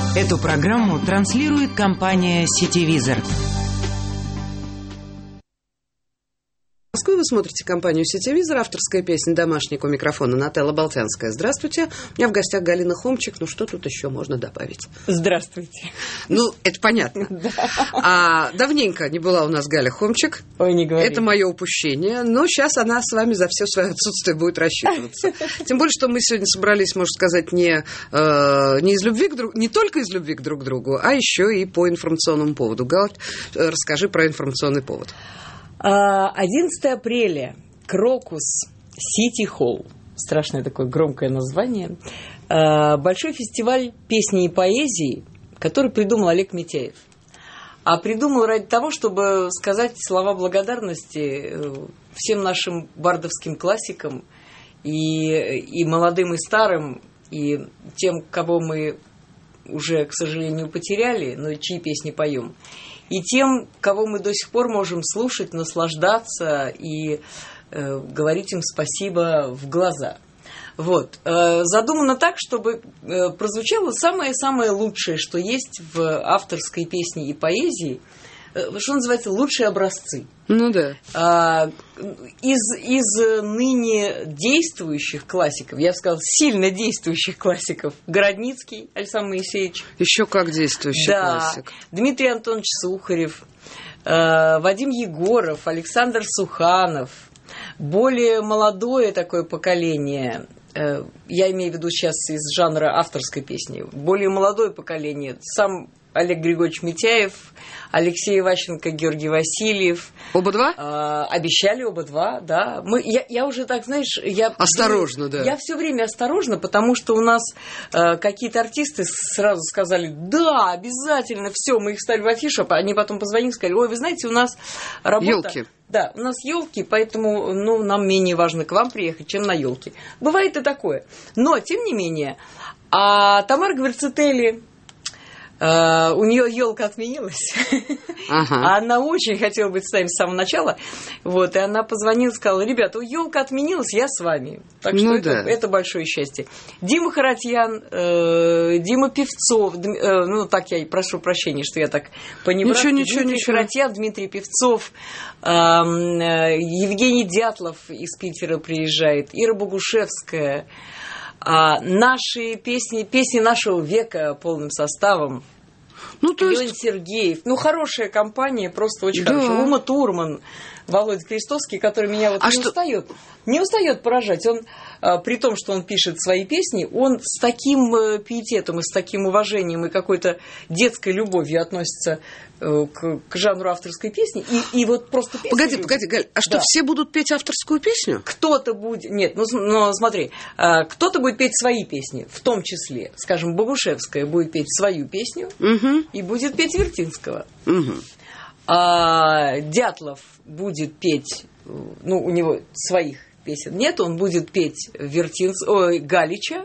Эту программу транслирует компания «Сетевизор». В Москве вы смотрите компанию «Сетевизор», авторская песня «Домашник», у микрофона Нателла Болтянская. Здравствуйте. У меня в гостях Галина Хомчик. Ну, что тут еще можно добавить? Здравствуйте. Ну, это понятно. А давненько не была у нас Галя Хомчик. Ой, не говори. Это мое упущение. Но сейчас она с вами за все свое отсутствие будет рассчитываться. Тем более, что мы сегодня собрались, можно сказать, не из любви к другу, не только из любви к друг другу, а еще и по информационному поводу. Галь, расскажи про информационный повод. 11 апреля. Крокус Сити Холл. Страшное такое громкое название. Большой фестиваль песни и поэзии, который придумал Олег Митяев. А придумал ради того, чтобы сказать слова благодарности всем нашим бардовским классикам, и молодым, и старым, и тем, кого мы уже, к сожалению, потеряли, но чьи песни поем. И тем, кого мы до сих пор можем слушать, наслаждаться и говорить им спасибо в глаза. Вот. Задумано так, чтобы прозвучало самое-самое лучшее, что есть в авторской песне и поэзии, что называется, лучшие образцы. Ну да. Из ныне действующих классиков, я бы сказала, сильно действующих классиков, Городницкий Александр Моисеевич. Еще как действующий классик. Дмитрий Антонович Сухарев, Вадим Егоров, Александр Суханов. Более молодое такое поколение, я имею в виду сейчас из жанра авторской песни, более молодое поколение, сам Олег Григорьевич Митяев, Алексей Иващенко, Георгий Васильев. Оба два? Обещали оба два, да. Я уже так, знаешь... Осторожно, да. Я все время осторожна, потому что у нас какие-то артисты сразу сказали, да, обязательно, все, мы их вставили в афишу, они потом позвонили и сказали, ой, вы знаете, у нас работа... Ёлки. Да, у нас елки, поэтому нам менее важно к вам приехать, чем на елки. Бывает и такое. Но, тем не менее, Тамара Гверцетели... у нее елка отменилась. Ага. Она очень хотела быть с нами с самого начала. Вот, и она позвонила и сказала, ребята, елка отменилась, я с вами. Так что это большое счастье. Дима Харатьян, Дима Певцов, так я прошу прощения, что я так понебратски. Дмитрий Харатьян, Дмитрий Певцов, Евгений Дятлов из Питера приезжает, Ира Богушевская. Наши песни нашего века полным составом. Леонид Сергеев. Хорошая компания, просто очень хорошая. Ума Турман, Володя Крестовский, который меня не устает поражать. Он, при том, что он пишет свои песни, он с таким пиететом и с таким уважением и какой-то детской любовью относится к жанру авторской песни. И вот просто песни... Погоди, Галь, а что, все будут петь авторскую песню? Кто-то будет... Нет, смотри, кто-то будет петь свои песни, в том числе, скажем, Богушевская будет петь свою песню и будет петь Вертинского. Дятлов будет петь, у него своих песен нет, он будет петь Галича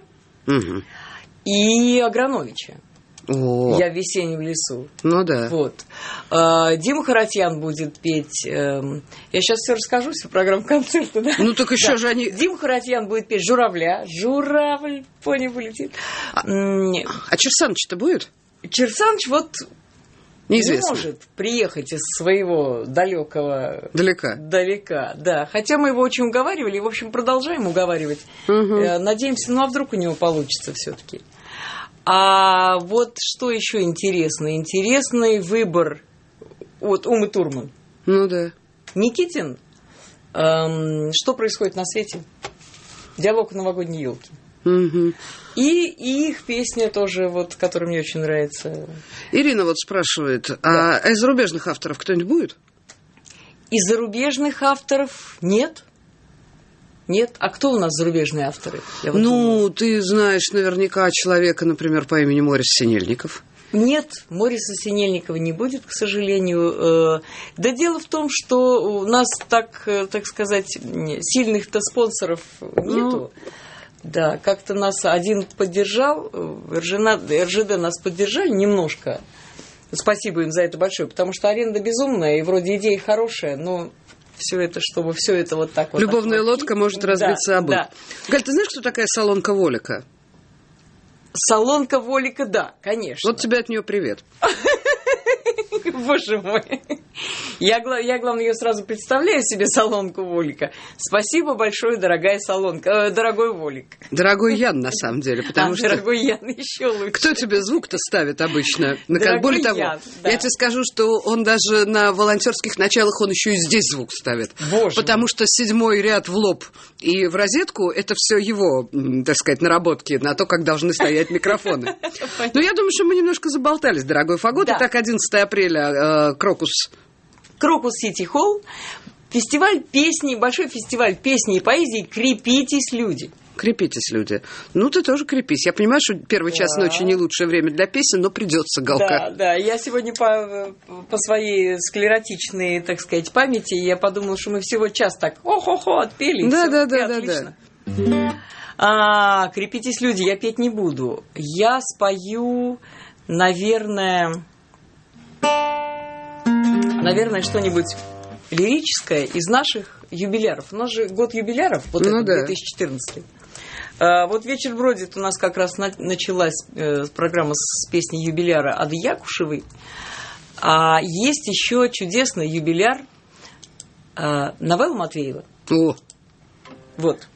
и Аграновича. Я в весеннем лесу. Ну да. Вот. Дима Харатьян будет петь. Я сейчас все расскажу, всю программу концерта, да? Так еще же они. Дима Харатьян будет петь Журавля. Журавль по небу летит. А Черсаныч-то будет? Черсаныч неизвестно. Не может приехать из своего далекого... Далека, да. Хотя мы его очень уговаривали, и, в общем, продолжаем уговаривать. Надеемся, а вдруг у него получится все-таки. А вот что еще интересно? Интересный выбор от Умы Турман. Ну да. Никитин. Что происходит на свете? Диалог о новогодней елке. И их песня тоже, которая мне очень нравится. Ирина спрашивает, а из зарубежных авторов кто-нибудь будет? Из зарубежных авторов нет. Нет? А кто у нас зарубежные авторы? Ты знаешь наверняка человека, например, по имени Морис Синельников. Нет, Мориса Синельникова не будет, к сожалению. Да дело в том, что у нас, так сказать, сильных-то спонсоров нету. Да, как-то нас один поддержал, РЖД нас поддержали немножко. Спасибо им за это большое, потому что аренда безумная, и вроде идея хорошая, но... Все это, чтобы все это вот так вот... Любовная лодка может разбиться об бок. Да. Галь, ты знаешь, кто такая Солонка Волика? Солонка Волика, да, конечно. Вот тебе от нее привет. Боже мой. Я, главное, ее сразу представляю себе, Солонку Волика. Спасибо большое, дорогая Солонка, дорогой Волик. Дорогой Ян, на самом деле, потому что... Дорогой Ян, еще лучше. Кто тебе звук-то ставит обычно? Дорогой Более того, Ян, да. я тебе скажу, что он даже на волонтерских началах, он еще и здесь звук ставит. Боже потому мой. что 7-й ряд в лоб и в розетку, это все его, так сказать, наработки на то, как должны стоять микрофоны. Но я думаю, что мы немножко заболтались, дорогой Фагот. Да. Итак, 11 апреля, Крокус. Крокус Сити Холл. Фестиваль песни, большой фестиваль песни и поэзии «Крепитесь, люди». Крепитесь, люди. Ну, ты тоже крепись. Я понимаю, что первый час ночи не лучшее время для песен, но придется, Галка. Да. Я сегодня по своей склеротичной, так сказать, памяти, я подумала, что мы всего час так хо-хо-хо отпели. Да. Крепитесь, люди, я петь не буду. Я спою, наверное, что-нибудь лирическое из наших юбиляров. У нас же год юбиляров, вот это 2014. Вот «Вечер бродит» у нас как раз началась программа с песней юбиляра Ады Якушевой. А есть еще чудесный юбиляр Навелла Матвеева. О. Вот.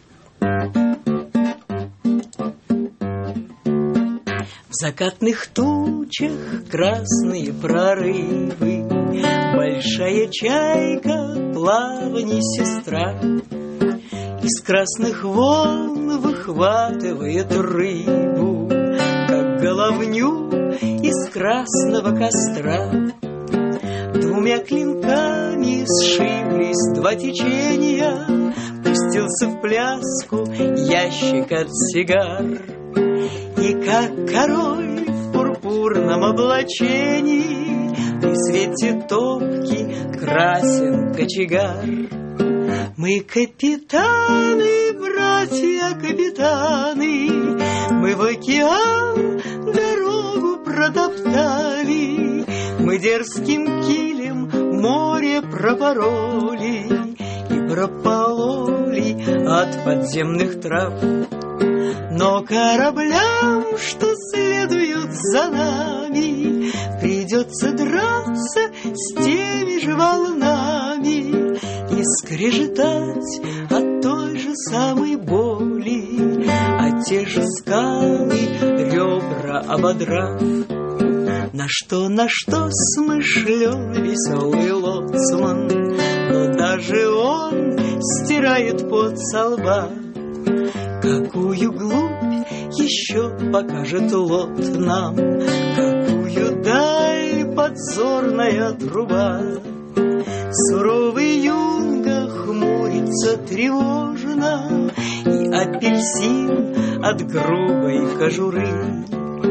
В закатных тучах красные прорывы, большая чайка, плавание сестра, из красных волн выхватывает рыбу, как головню из красного костра. Двумя клинками сшиблись два течения, пустился в пляску ящик от сигар. И как король в пурпурном облачении при свете топки красен кочегар. Мы капитаны, братья капитаны, мы в океан дорогу протоптали, мы дерзким килем море пропороли и пропололи от подземных трав. Но кораблям, что следуют за нами, придется драться с теми же волнами и скрежетать от той же самой боли, а те же скалы ребра ободрав. На что смышлен веселый лоцман, но даже он стирает пот со лба. Какую глубь еще покажет лот нам, какую даль подзорная труба. Суровый юнга хмурится тревожно, и апельсин от грубой кожуры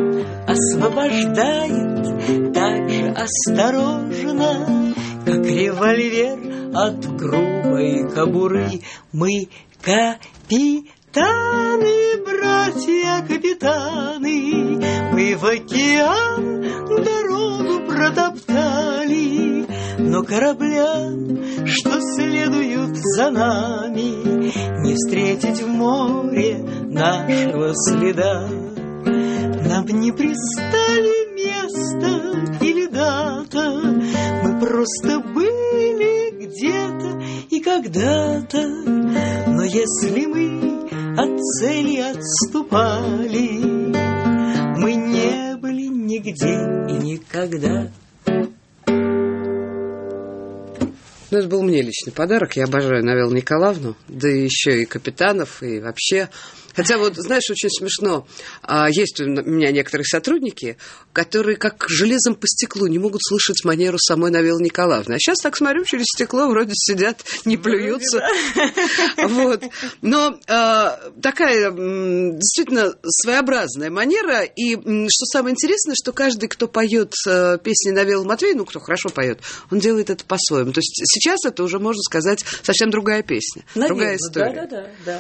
освобождает так же осторожно, как револьвер от грубой кобуры. Мы капитаны, братья капитаны, мы в океан дорогу протоптали, но кораблям, что следуют за нами, не встретить в море нашего следа. Нам не пристали место или дата, мы просто были где-то и когда-то. Но если мы от цели отступали, мы не были нигде и никогда. Ну, это был мне личный подарок. Я обожаю Навеллу Николаевну, да еще и капитанов, и вообще. Хотя вот, знаешь, очень смешно. Есть у меня некоторые сотрудники, которые как железом по стеклу не могут слышать манеру самой Навеллы Николаевны. А сейчас так смотрю через стекло, вроде сидят, не плюются. Вот. Но такая действительно своеобразная манера. И что самое интересное, что каждый, кто поет песни Навеллы Матвеевны, ну, кто хорошо поет, он делает это по-своему. То есть сейчас это уже, можно сказать, совсем другая песня, наверное, другая история. Да.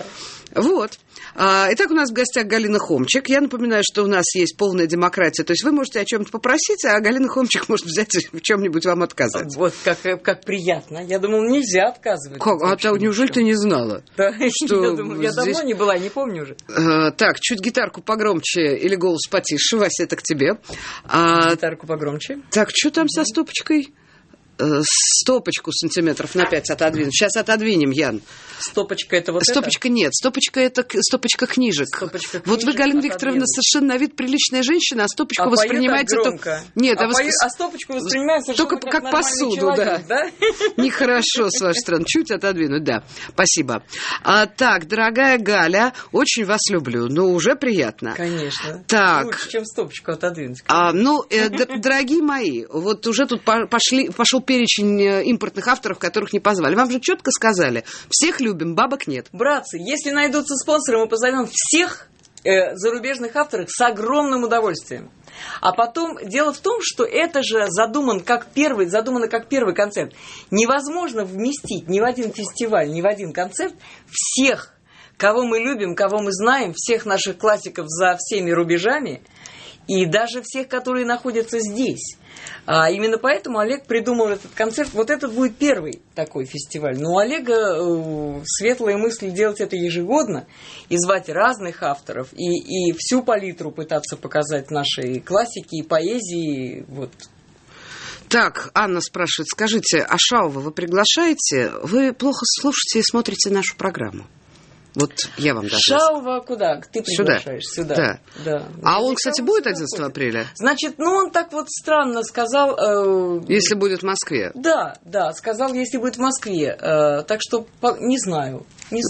Вот. Итак, у нас в гостях Галина Хомчик. Я напоминаю, что у нас есть полная демократия. То есть вы можете о чем-то попросить, а Галина Хомчик может взять в чем-нибудь вам отказать. Вот как приятно. Я думала, нельзя отказывать. Неужели ты не знала? Да, что я давно не была, не помню уже. Так, чуть гитарку погромче или голос потише. Вася, это к тебе. Гитарку погромче. Так, что там со стопочкой? Стопочку сантиметров на 5 отодвинем. Сейчас отодвинем, Ян. Стопочка это вот стопочка это? Нет, стопочка это стопочка книжек. Стопочка вот книжек, вы, Галина Викторовна, совершенно на вид приличная женщина, а стопочку воспринимаете... Нет, а стопочку воспринимается только как посуду, человек, да? Нехорошо с вашей стороны. Чуть отодвинуть, да. Спасибо. Так, дорогая Галя, очень вас люблю. Ну, уже приятно. Конечно. Так. Лучше, чем стопочку отодвинуть. Дорогие мои, вот уже тут пошел перечень импортных авторов, которых не позвали. Вам же четко сказали, всех любим, бабок нет. Братцы, если найдутся спонсоры, мы позовем всех зарубежных авторов с огромным удовольствием. А потом, дело в том, что это же задумано как первый концерт. Невозможно вместить ни в один фестиваль, ни в один концерт всех, кого мы любим, кого мы знаем, всех наших классиков за всеми рубежами, и даже всех, которые находятся здесь. Именно поэтому Олег придумал этот концерт. Вот это будет первый такой фестиваль. Но у Олега светлые мысли делать это ежегодно и звать разных авторов, и всю палитру пытаться показать нашей классики и поэзии. Вот. Так, Анна спрашивает, скажите, а Шаува вы приглашаете? Вы плохо слушаете и смотрите нашу программу. Вот я вам даже... Шаува куда? Ты приглашаешь? Сюда. Да. А он, кстати, будет 11 апреля? Значит, он так вот странно сказал... Если будет в Москве? Да, сказал, если будет в Москве. Так что не знаю.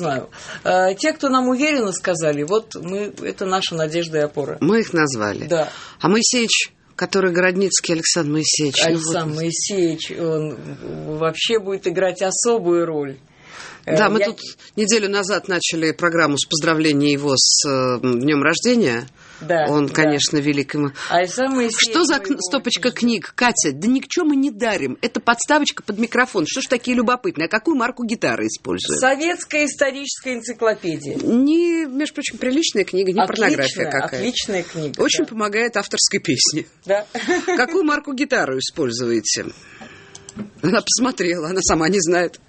Те, кто нам уверенно сказали, вот это наша надежда и опора. Мы их назвали. Да. А Моисеевич, который Городницкий, Александр Моисеевич. Александр Моисеевич, он вообще будет играть особую роль. Да, мы тут неделю назад начали программу с поздравления его с днем рождения. Да, он, конечно, великий. Что за стопочка книг, Катя? Да ни к чему мы не дарим. Это подставочка под микрофон. Что ж такие любопытные? А какую марку гитары используют? Советская историческая энциклопедия. Между прочим, приличная книга, не порнография какая-то. Отличная книга. Очень помогает авторской песне. Да. Какую марку гитары используете? Она посмотрела, она сама не знает.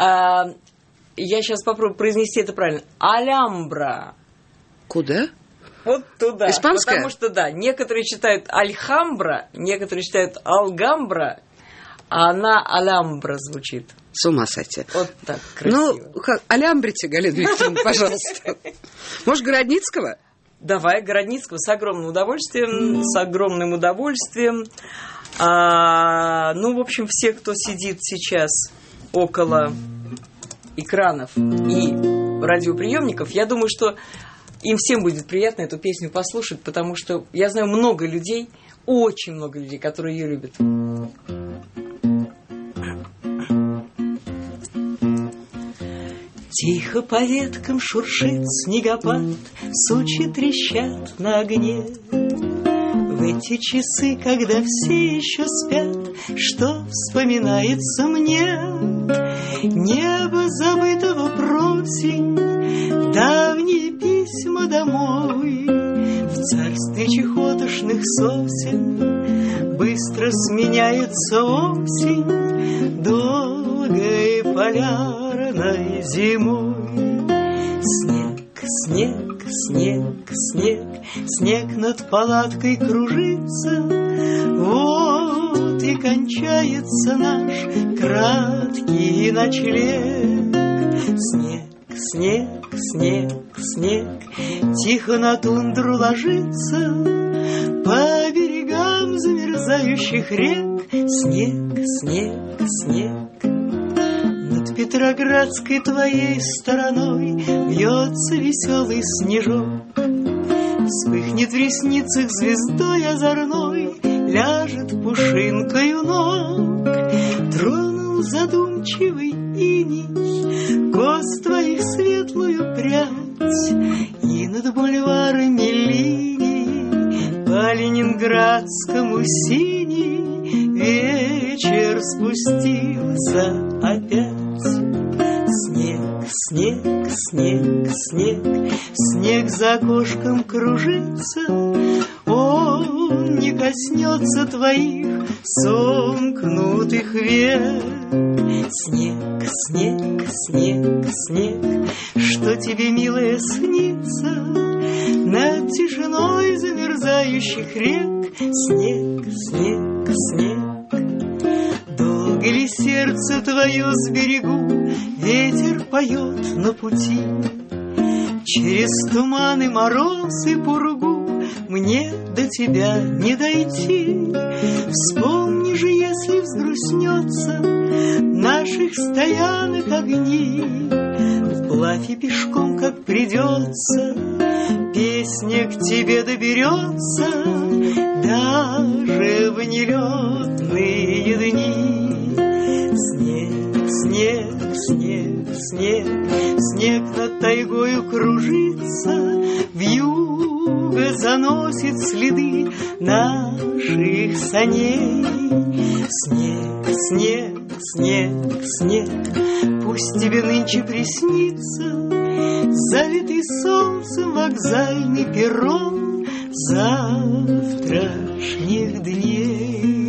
Я сейчас попробую произнести это правильно. Альямбра. Куда? Вот туда. Испанская? Потому что, да, некоторые читают Альхамбра, некоторые читают Алгамбра, а она Алямбра звучит. С ума сойти. Вот так красиво. Алямбрите, Галина Викторовна, пожалуйста. Может, Городницкого? Давай, Городницкого с огромным удовольствием. В общем, все, кто сидит сейчас около экранов и радиоприемников, я думаю, что им всем будет приятно эту песню послушать, потому что я знаю много людей, очень много людей, которые ее любят. Тихо по веткам шуршит снегопад, сучи трещат на огне. В эти часы, когда все еще спят, что вспоминается мне? Небо забытого просень, давние письма домой. В царстве чехотошных сосен быстро сменяется осень, долгой полярной зимой. Снег, снег, снег, снег над палаткой кружится. Вот и кончается наш краткий ночлег. Снег, снег, снег, снег тихо на тундру ложится. По берегам замерзающих рек снег, снег, снег. Над Петроградской твоей стороной вьется веселый снежок. Вспыхнет в ресницах звездой озорной, ляжет пушинкою ног. Тронул задумчивый иней кос твоих светлую прядь, и над бульварами линий по ленинградскому синий вечер спустился опять. Снег, снег, снег, снег за окошком кружится, он не коснется твоих сомкнутых век. Снег, снег, снег, снег, что тебе, милая, снится над тишиной замерзающих рек. Снег, снег, снег, долго ли сердце твое сберегу, ветер поет на пути. Через туманы, мороз и пургу мне до тебя не дойти. Вспомни же, если взгрустнется наших стоянок огни, вплавь и пешком, как придется, песня к тебе доберется даже в нелетные дни. Снег, снег, снег, снег, снег над тайгою кружится, вьюга заносит следы наших саней. Снег, снег, снег, снег, пусть тебе нынче приснится залитый солнцем вокзальный перрон завтрашних дней.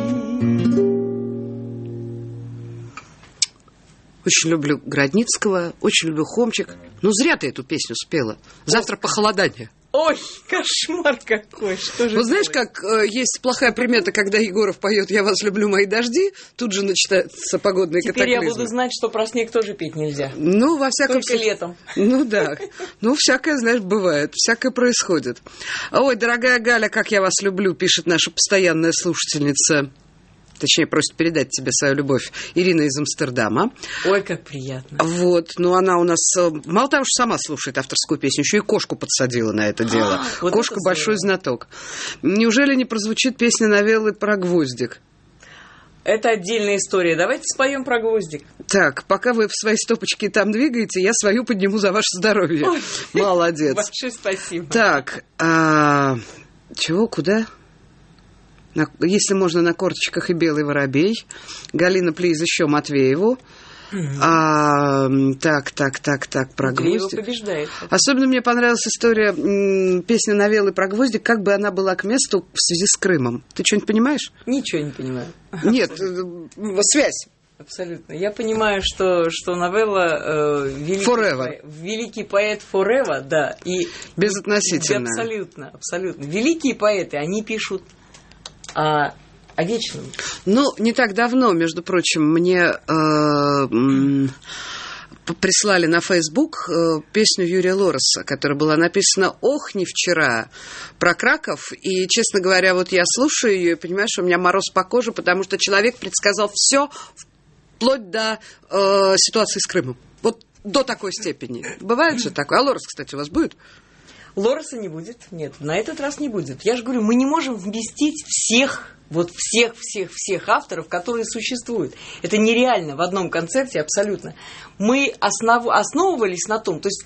Очень люблю Градницкого, очень люблю Хомчик. Ну, зря ты эту песню спела. Завтра похолодание. Ой, кошмар какой, что же. Вот знаешь, как есть плохая примета, когда Егоров поет «Я вас люблю, мои дожди», тут же начинаются погодные Теперь катаклизмы. я буду знать, что про снег тоже петь нельзя. Ну, во всяком Только случае. летом. Ну, да. Ну, всякое, знаешь, бывает. Всякое происходит. Ой, дорогая Галя, как я вас люблю, пишет наша постоянная слушательница. Точнее, просит передать тебе свою любовь, Ирина из Амстердама. Ой, как приятно. Вот, ну она у нас, мало того, что сама слушает авторскую песню, еще и кошку подсадила на это дело. Вот Кошка это большой здорово. знаток. Неужели не прозвучит песня новеллы про гвоздик? Это отдельная история. Давайте споем про гвоздик. Так, пока вы в свои стопочки там двигаете, я свою подниму за ваше здоровье. Ой. Молодец. Большое спасибо. Так, чего, куда? Если можно, на корточках и белый воробей. Галина, плиз, еще Матвееву. Так, про гвоздик. Побеждает. Особенно мне понравилась история, песня новеллы про гвоздик, как бы она была к месту в связи с Крымом. Ты что-нибудь понимаешь? Ничего не понимаю. Нет, связь. Абсолютно. Я понимаю, что новелла великий поэт Forever, да. И безотносительно. Абсолютно. Великие поэты, они пишут о вечном. Ну, не так давно, между прочим, мне прислали на Facebook песню Юрия Лороса, которая была написана «Ох, не вчера», про Краков. И, честно говоря, вот я слушаю ее и понимаю, что у меня мороз по коже, потому что человек предсказал все вплоть до ситуации с Крымом. Вот до такой степени. Бывает же такое. А Лорос, кстати, у вас будет? Лороса не будет. Нет, на этот раз не будет. Я же говорю, мы не можем вместить всех авторов, которые существуют. Это нереально в одном концерте абсолютно. Мы основывались на том, то есть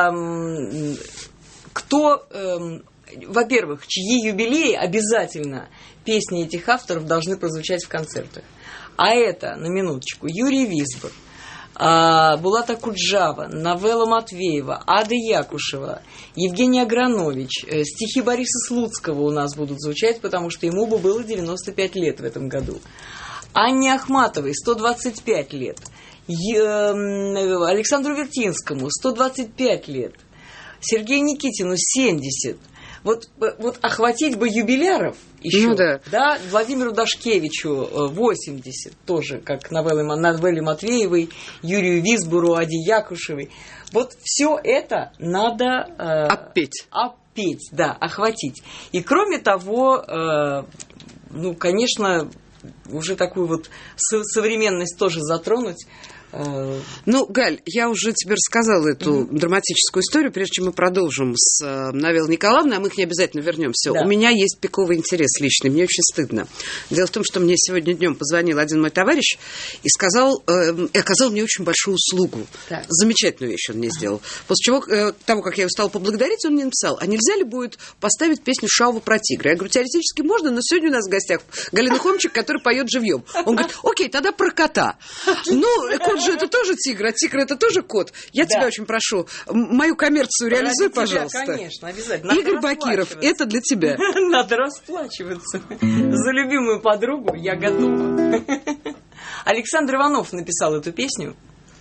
во-первых, чьи юбилеи обязательно песни этих авторов должны прозвучать в концертах. А это, на минуточку, Юрий Висбор, Булат Акуджава, новелла Матвеева, Ада Якушева, Евгений Агранович, стихи Бориса Слуцкого у нас будут звучать, потому что ему бы было 95 лет в этом году. Анне Ахматовой 125 лет, Александру Вертинскому 125 лет, Сергею Никитину 70. Вот охватить бы юбиляров еще, ну, да. Владимиру Дашкевичу 80, тоже как новелле Матвеевой, Юрию Висбору, Аде Якушевой. Вот все это надо опеть, да, охватить. И кроме того, конечно, уже такую вот современность тоже затронуть. Ну, Галь, я уже тебе рассказала эту драматическую историю, прежде чем мы продолжим с новеллой Николаевны, а мы к ней обязательно вернемся. Да. У меня есть пиковый интерес личный, мне очень стыдно. Дело в том, что мне сегодня днем позвонил один мой товарищ и оказал мне очень большую услугу. Так. Замечательную вещь он мне сделал. После чего, того, как я его стала поблагодарить, он мне написал, а нельзя ли будет поставить песню Шаува про тигра? Я говорю, теоретически можно, но сегодня у нас в гостях Галина Хомчик, который поет живьем. Он говорит, окей, тогда про кота. Ну, кот же это тоже тигр, а тигр это тоже кот. Я тебя очень прошу, мою коммерцию реализуй, пожалуйста. Конечно, обязательно. Игорь Бакиров, это для тебя. Надо расплачиваться. За любимую подругу я готова. Александр Иванов написал эту песню.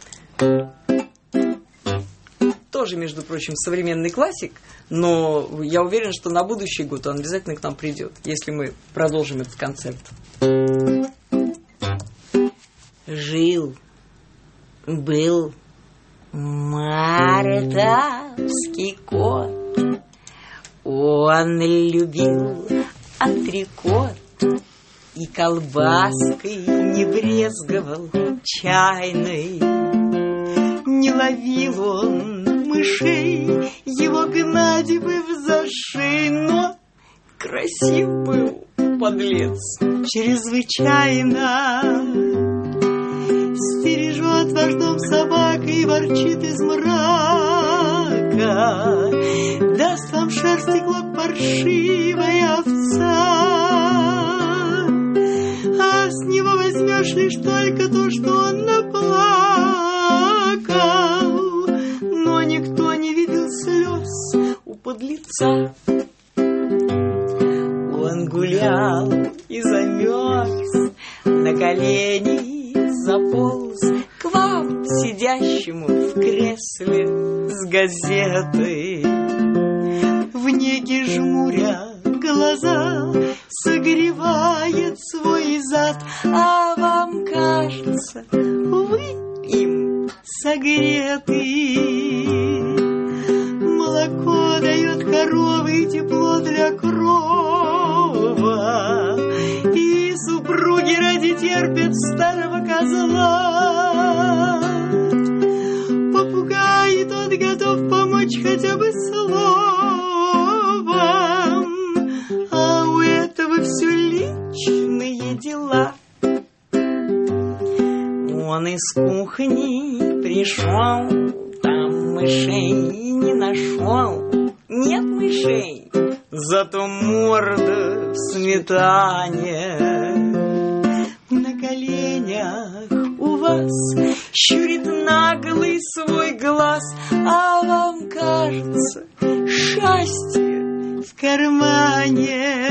Тоже, между прочим, современный классик, но я уверен, что на будущий год он обязательно к нам придет, если мы продолжим этот концерт. Жил, был мартовский кот, он любил антрикот и колбаской не брезговал чайной. Не ловил он мышей, его гнать бы в зашей, но красив был подлец чрезвычайно. Стережет ваш дом собака и ворчит из мрака. Даст вам шерсти клок паршивая овца, а с него возьмешь лишь только то, что он наплакал. Но никто не видел слез у подлеца. Он гулял и замерз, на колени заполз к вам, сидящему в кресле с газетой. В неге жмуря глаза согревает свой зад, а вам кажется, вы им согреты. Молоко дает коровы, тепло для крова, и супруги ради терпят старого козла. Попугай тот готов помочь хотя бы словом, а у этого все личные дела. Он из кухни пришел, там мышей не нашел. Нет мышей, зато морда в сметане. На коленях у вас щурит наглый свой глаз, а вам кажется счастье в кармане.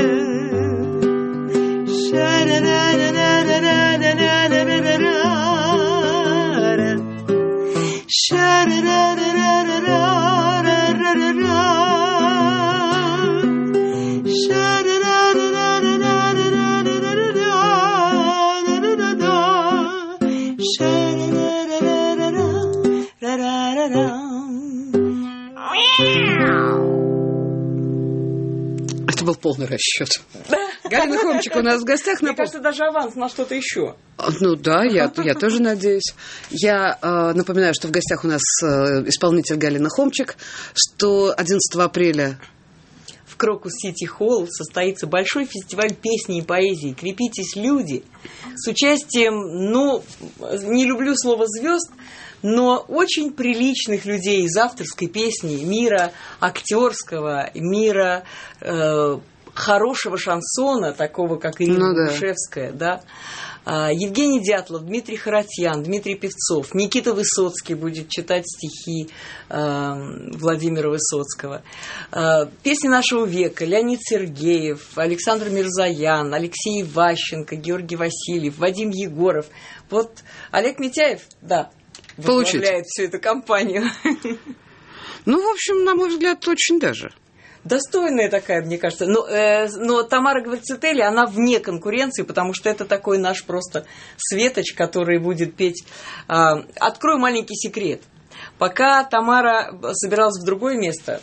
Это был полный расчет. Галина Хомчик у нас в гостях. Мне кажется, даже аванс на что-то еще. Ну да, я тоже надеюсь. Я напоминаю, что в гостях у нас исполнитель Галина Хомчик, что 11 апреля в Крокус-Сити-Холл состоится большой фестиваль песни и поэзии «Крепитесь, люди», с участием, не люблю слово «звезд», но очень приличных людей из авторской песни, мира актерского, мира хорошего шансона, такого, как Ирина Гушевская, да. Евгений Дятлов, Дмитрий Харатьян, Дмитрий Певцов, Никита Высоцкий будет читать стихи Владимира Высоцкого. Песни нашего века: Леонид Сергеев, Александр Мирзоян, Алексей Иващенко, Георгий Васильев, Вадим Егоров. Вот Олег Митяев, возглавляет всю эту компанию. Ну, в общем, на мой взгляд, очень даже. Достойная такая, мне кажется. Но Тамара Гварцетели, она вне конкуренции, потому что это такой наш просто светоч, который будет петь. Открою маленький секрет. Пока Тамара собиралась в другое место,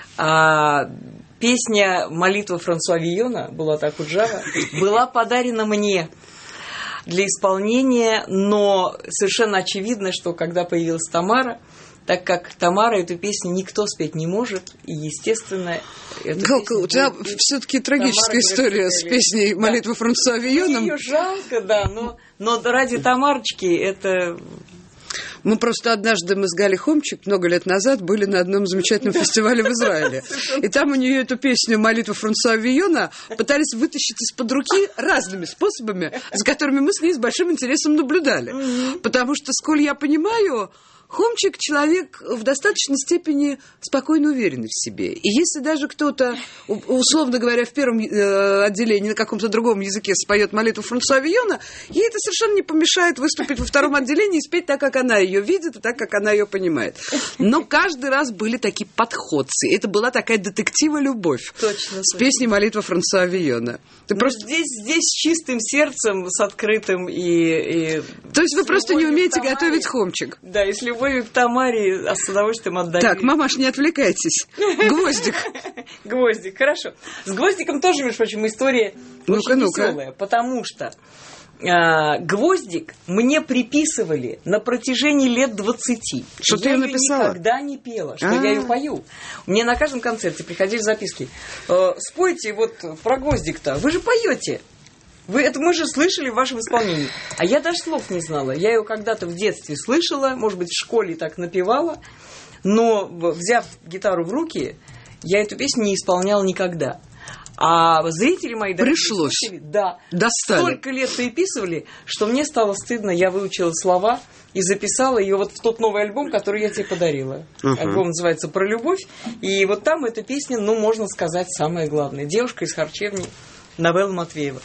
песня «Молитва Франсуа Вийона» Булата Акуджава была подарена мне для исполнения, но совершенно очевидно, что когда появилась Тамара, так как Тамара эту песню никто спеть не может, и, естественно... Галка, у тебя все-таки трагическая история с песней «Молитва Франсуа Вийона». Ее жалко, да, но ради Тамарочки это... Мы просто однажды, мы с Галей Хомчик много лет назад были на одном замечательном фестивале в Израиле. И там у нее эту песню «Молитва Франсуа Вийона» пытались вытащить из-под руки разными способами, за которыми мы с ней с большим интересом наблюдали. Потому что, сколь я понимаю, Хомчик человек в достаточной степени спокойно уверенный в себе. И если даже кто-то, условно говоря, в первом отделении на каком-то другом языке споет молитву Франсуа Вийона, ей это совершенно не помешает выступить во втором отделении и спеть так, как она ее видит, и так, как она ее понимает. Но каждый раз были такие подходцы. Это была такая детектива-любовь. Точно. С песней «Молитва Франсуа Вийона». Просто... здесь с чистым сердцем, с открытым и То есть вы просто не умеете готовить хомчик? Да, и с любовью к Тамаре с удовольствием отдаю. Так, мамаш, не отвлекайтесь. Гвоздик. Гвоздик, хорошо. С Гвоздиком тоже, между прочим, история очень веселая, потому что Гвоздик мне приписывали на протяжении лет 20. Что ты ее написала? Я никогда не пела, что я ее пою. Мне на каждом концерте приходили записки. Спойте вот про Гвоздик-то, вы же поете. Мы же слышали в вашем исполнении. А я даже слов не знала. Я ее когда-то в детстве слышала, может быть, в школе так напевала, но, взяв гитару в руки, я эту песню не исполняла никогда. А зрители мои... Пришлось. Слушали, да. Достали. Столько лет переписывали, что мне стало стыдно. Я выучила слова и записала ее вот в тот новый альбом, который я тебе подарила. Альбом называется «Про любовь». И вот там эта песня, можно сказать, самое главное. «Девушка из харчевни» Навелла Матвеева.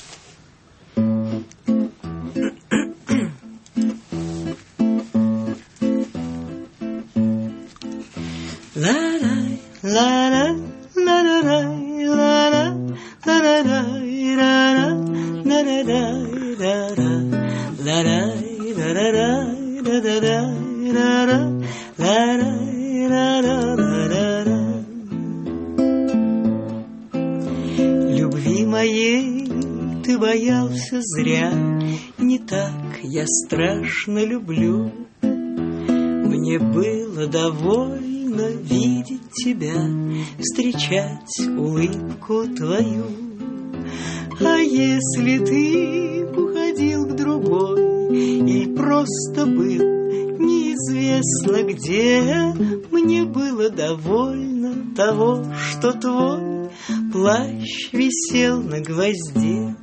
Любви моей ты боялся зря, не так я страшно люблю. Мне было довольно видеть тебя, встречать улыбку твою. А если ты уходил к другой или просто был неизвестно где, мне было довольно того, что твой плащ висел на гвозде.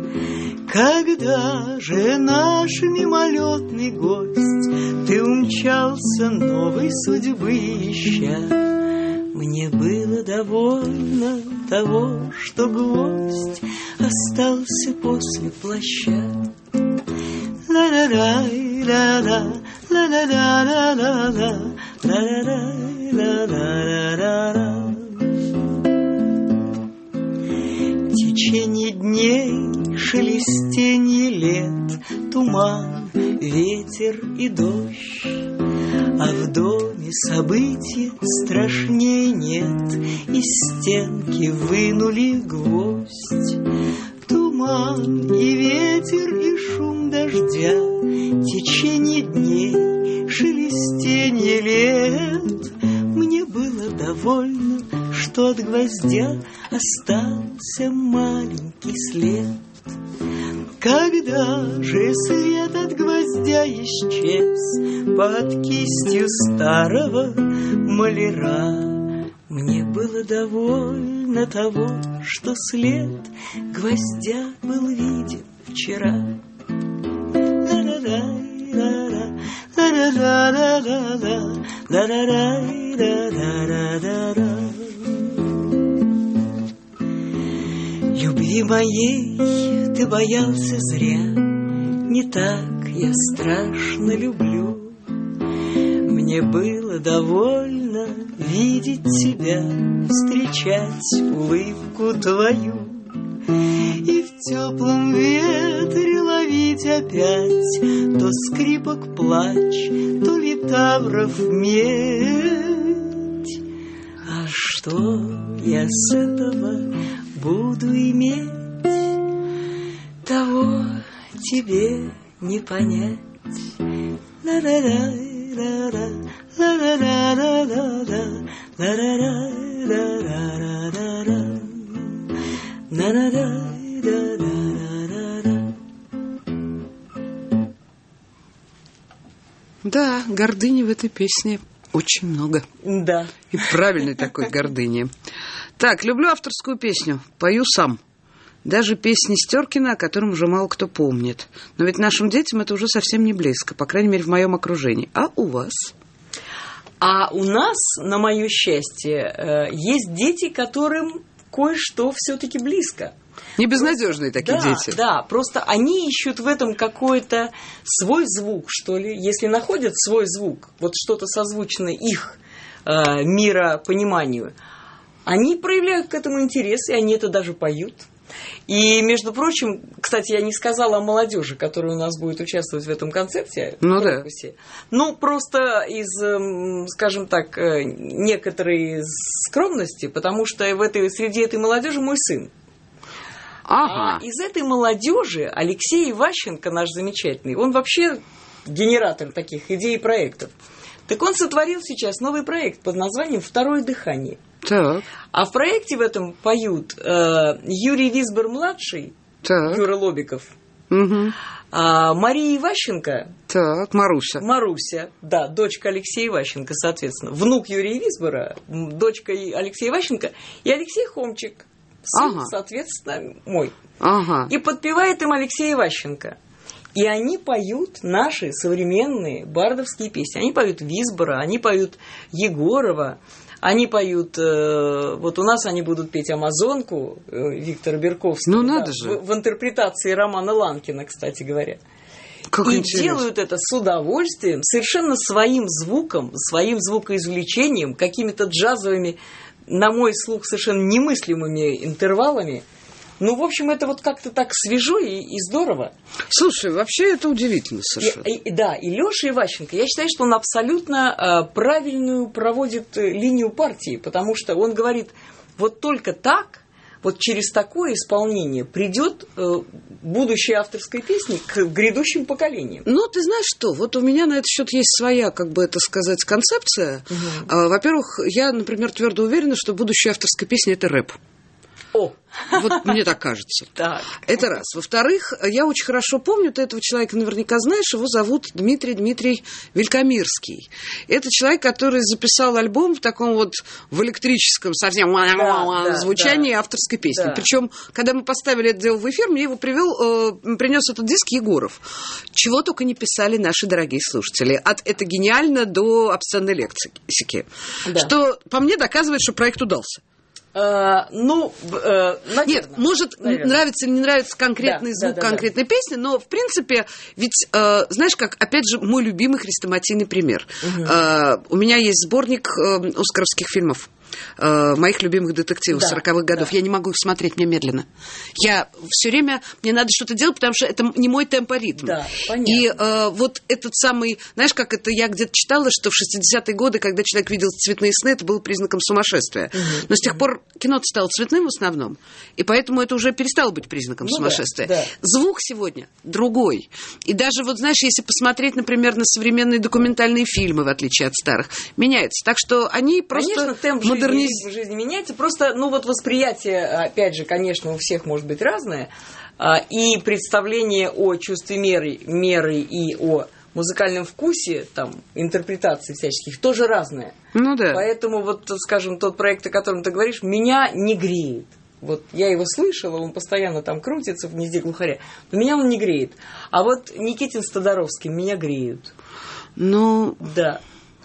Когда же наш мимолетный гость, ты умчался новой судьбы ища, мне было довольно того, что гвоздь остался после плаща. Ла-ла-ла-ла-ла, ла-ла-ла-ла-ла, ла-ла-ла-ла-ла-ла-ла. Течение дней, шелестенье лет, туман, ветер и дождь. А в доме событий страшнее нет, из стенки вынули гвоздь. Туман и ветер и шум дождя, течение дней, шелестенье лет. Мне было довольно, что от гвоздя остался маленький след. Когда же свет от гвоздя исчез под кистью старого маляра, мне было довольно того, что след гвоздя был виден вчера. Ла-ла-ла-ла-ла, ла-ла-ла-ла-ла, ла-ла-ла-ла-ла-ла-ла. Любви моей ты боялся зря, не так я страшно люблю. Мне было довольно видеть тебя, встречать улыбку твою. И в теплом ветре ловить опять то скрипок плач, то литавров медь. А что я с этого буду иметь, того тебе не понять. Ла-ла-ла-ла-ла, ла-ла-ла-ла-ла, ла-ла-ла-ла-ла-ла-ла, на-на-да-да-да-да-да. Да, гордыни в этой песне очень много. Да. И правильной такой гордыни. Так, люблю авторскую песню. Пою сам. Даже песни Стёркина, о котором уже мало кто помнит. Но ведь нашим детям это уже совсем не близко, по крайней мере, в моем окружении. А у вас? А у нас, на мое счастье, есть дети, которым кое-что все-таки близко. Не безнадежные такие дети. Да, просто они ищут в этом какой-то свой звук, что ли. Если находят свой звук, вот что-то созвучное их миропониманию, они проявляют к этому интерес, и они это даже поют. И, между прочим, кстати, я не сказала о молодежи, которая у нас будет участвовать в этом концерте. Ну да. Ну, просто из, скажем так, некоторой скромности, потому что среди этой молодежи мой сын. Ага. А из этой молодежи Алексей Иващенко, наш замечательный, он вообще генератор таких идей и проектов. Так он сотворил сейчас новый проект под названием «Второе дыхание». Так. А в проекте в этом поют Юрий Висбор-младший, Юра Лобиков, Мария Иващенко. Так, Маруся, да, дочка Алексея Иващенко, соответственно. Внук Юрия Висбора, дочка Алексея Иващенко и Алексей Хомчик, сын, соответственно, мой. И подпевает им Алексей Иващенко. И они поют наши современные бардовские песни. Они поют Висбора, они поют Егорова. Они поют, вот у нас они будут петь «Амазонку» Виктора Берковского. Ну, надо же. В интерпретации Романа Ланкина, кстати говоря. Как и интересно. Делают это с удовольствием, совершенно своим звуком, своим звукоизвлечением, какими-то джазовыми, на мой слух, совершенно немыслимыми интервалами. Ну, в общем, это вот как-то так свежо и здорово. Слушай, вообще это удивительно совершенно. Да, и Лёша Иващенко, я считаю, что он абсолютно правильную проводит линию партии, потому что он говорит, вот только так, вот через такое исполнение придет будущее авторской песни к грядущим поколениям. Ну, ты знаешь что, вот у меня на этот счет есть своя, как бы это сказать, концепция. Во-первых, я, например, твердо уверена, что будущее авторской песни – это рэп. О! Вот мне так кажется. Так. Это раз. Во-вторых, я очень хорошо помню, ты этого человека наверняка знаешь, его зовут Дмитрий Велькомирский. Это человек, который записал альбом в таком вот в электрическом совсем звучании авторской песни. Да. Причем, когда мы поставили это дело в эфир, мне его принес этот диск Егоров. Чего только не писали наши дорогие слушатели. От «Это гениально» до обсценной лексики. Да. Что, по мне, доказывает, что проект удался. Наверное. Нет, может, нравится или не нравится конкретный звук конкретной песни, но, в принципе, ведь, знаешь, как, опять же, мой любимый хрестоматийный пример. У меня есть сборник оскаровских фильмов. Моих любимых детективов 40-х годов. Я не могу их смотреть, мне медленно. Я все время, мне надо что-то делать, потому что это не мой темпоритм. Да, понятно. И вот этот самый, знаешь, как это я где-то читала, что в 60-е годы, когда человек видел цветные сны, это было признаком сумасшествия. Но с тех пор кино стало цветным в основном, и поэтому это уже перестало быть признаком сумасшествия. Да. Звук сегодня другой. И даже вот, знаешь, если посмотреть, например, на современные документальные фильмы, в отличие от старых, меняется. Так что они просто в жизни меняется. Просто, вот восприятие, опять же, конечно, у всех может быть разное. И представление о чувстве меры и о музыкальном вкусе, там, интерпретации всяческих, тоже разное. Ну да. Поэтому, вот, скажем, тот проект, о котором ты говоришь, меня не греет. Вот я его слышала, он постоянно там крутится в гнезде глухаря, но меня он не греет. А вот Никитин с Тодоровским меня греют. Ну... Да.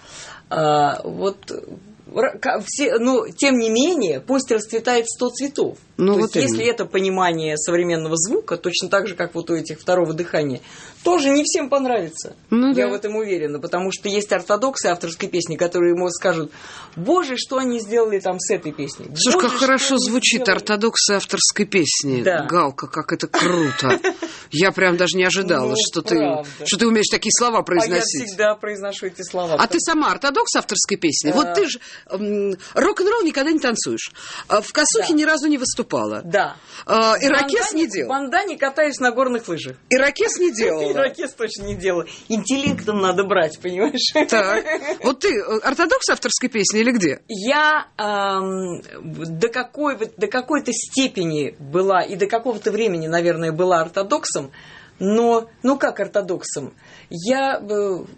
Тем не менее, пусть расцветает 100 цветов. То есть, если это понимание современного звука, точно так же, как вот у этих «Второго дыхания», тоже не всем понравится. Я в этом уверена, потому что есть ортодоксы авторской песни, которые ему скажут: «Боже, что они сделали там с этой песней». Слушай, как хорошо звучит ортодоксы авторской песни. Да. Галка, как это круто. Я прям даже не ожидала, что ты умеешь такие слова произносить. А я всегда произношу эти слова. А ты сама ортодокс авторской песни? Вот ты же рок-н-ролл никогда не танцуешь. В косухе ни разу не выступала. Да. Ирокез не делал. В бандане катаюсь на горных лыжах. Ирокез не делала. Ирокез точно не делала. Интеллектом надо брать, понимаешь? Так. Вот ты ортодокс авторской песни или где? Я до какой-то степени была, и до какого-то времени, наверное, была ортодоксом, но как ортодоксом? Я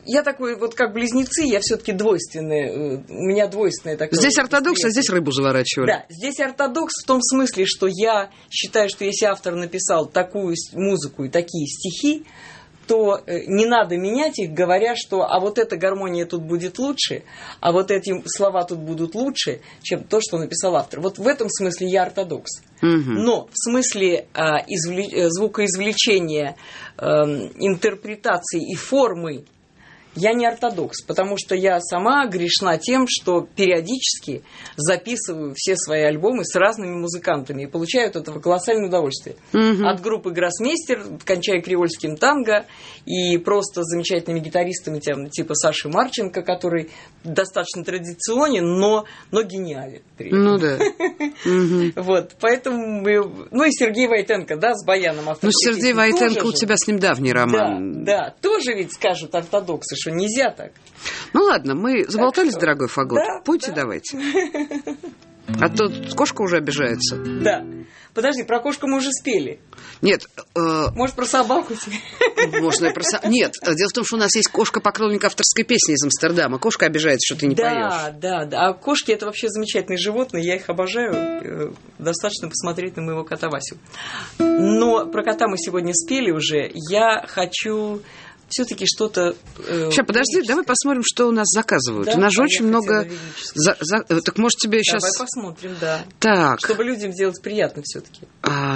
я такой вот как близнецы, я все-таки двойственная, у меня двойственная такая. Здесь ортодокс, а здесь рыбу заворачивали. Да, здесь ортодокс в том смысле, что я считаю, что если автор написал такую музыку и такие стихи, то не надо менять их, говоря, что а вот эта гармония тут будет лучше, а вот эти слова тут будут лучше, чем то, что написал автор. Вот в этом смысле я ортодокс. Но в смысле звукоизвлечения, интерпретации и формы я не ортодокс, потому что я сама грешна тем, что периодически записываю все свои альбомы с разными музыкантами и получаю от этого колоссальное удовольствие. От группы «Гроссмейстер», кончая креольским танго, и просто замечательными гитаристами типа Саши Марченко, который достаточно традиционен, но гениален. Ну да. Вот, поэтому ну и Сергей Войтенко, да, с баяном. Ну, Сергей Войтенко, у тебя с ним давний роман. Да, тоже ведь скажут ортодоксы, что нельзя так. Ну ладно, мы заболтались, что, дорогой Фагот. Да, Пойте давайте. А то кошка уже обижается. Да. Подожди, про кошку мы уже спели. Нет. Может, про собаку? Можно и про собаку. Нет, дело в том, что у нас есть кошка-поклонник авторской песни из Амстердама. Кошка обижается, что ты не поешь. Да. А кошки – это вообще замечательные животные. Я их обожаю. Достаточно посмотреть на моего кота Васю. Но про кота мы сегодня спели уже. Я хочу... все-таки что-то... Сейчас, подожди, давай посмотрим, что у нас заказывают. Да, у нас же очень много... Так, может, тебе сейчас... Давай посмотрим, да. Так. Чтобы людям сделать приятно все-таки.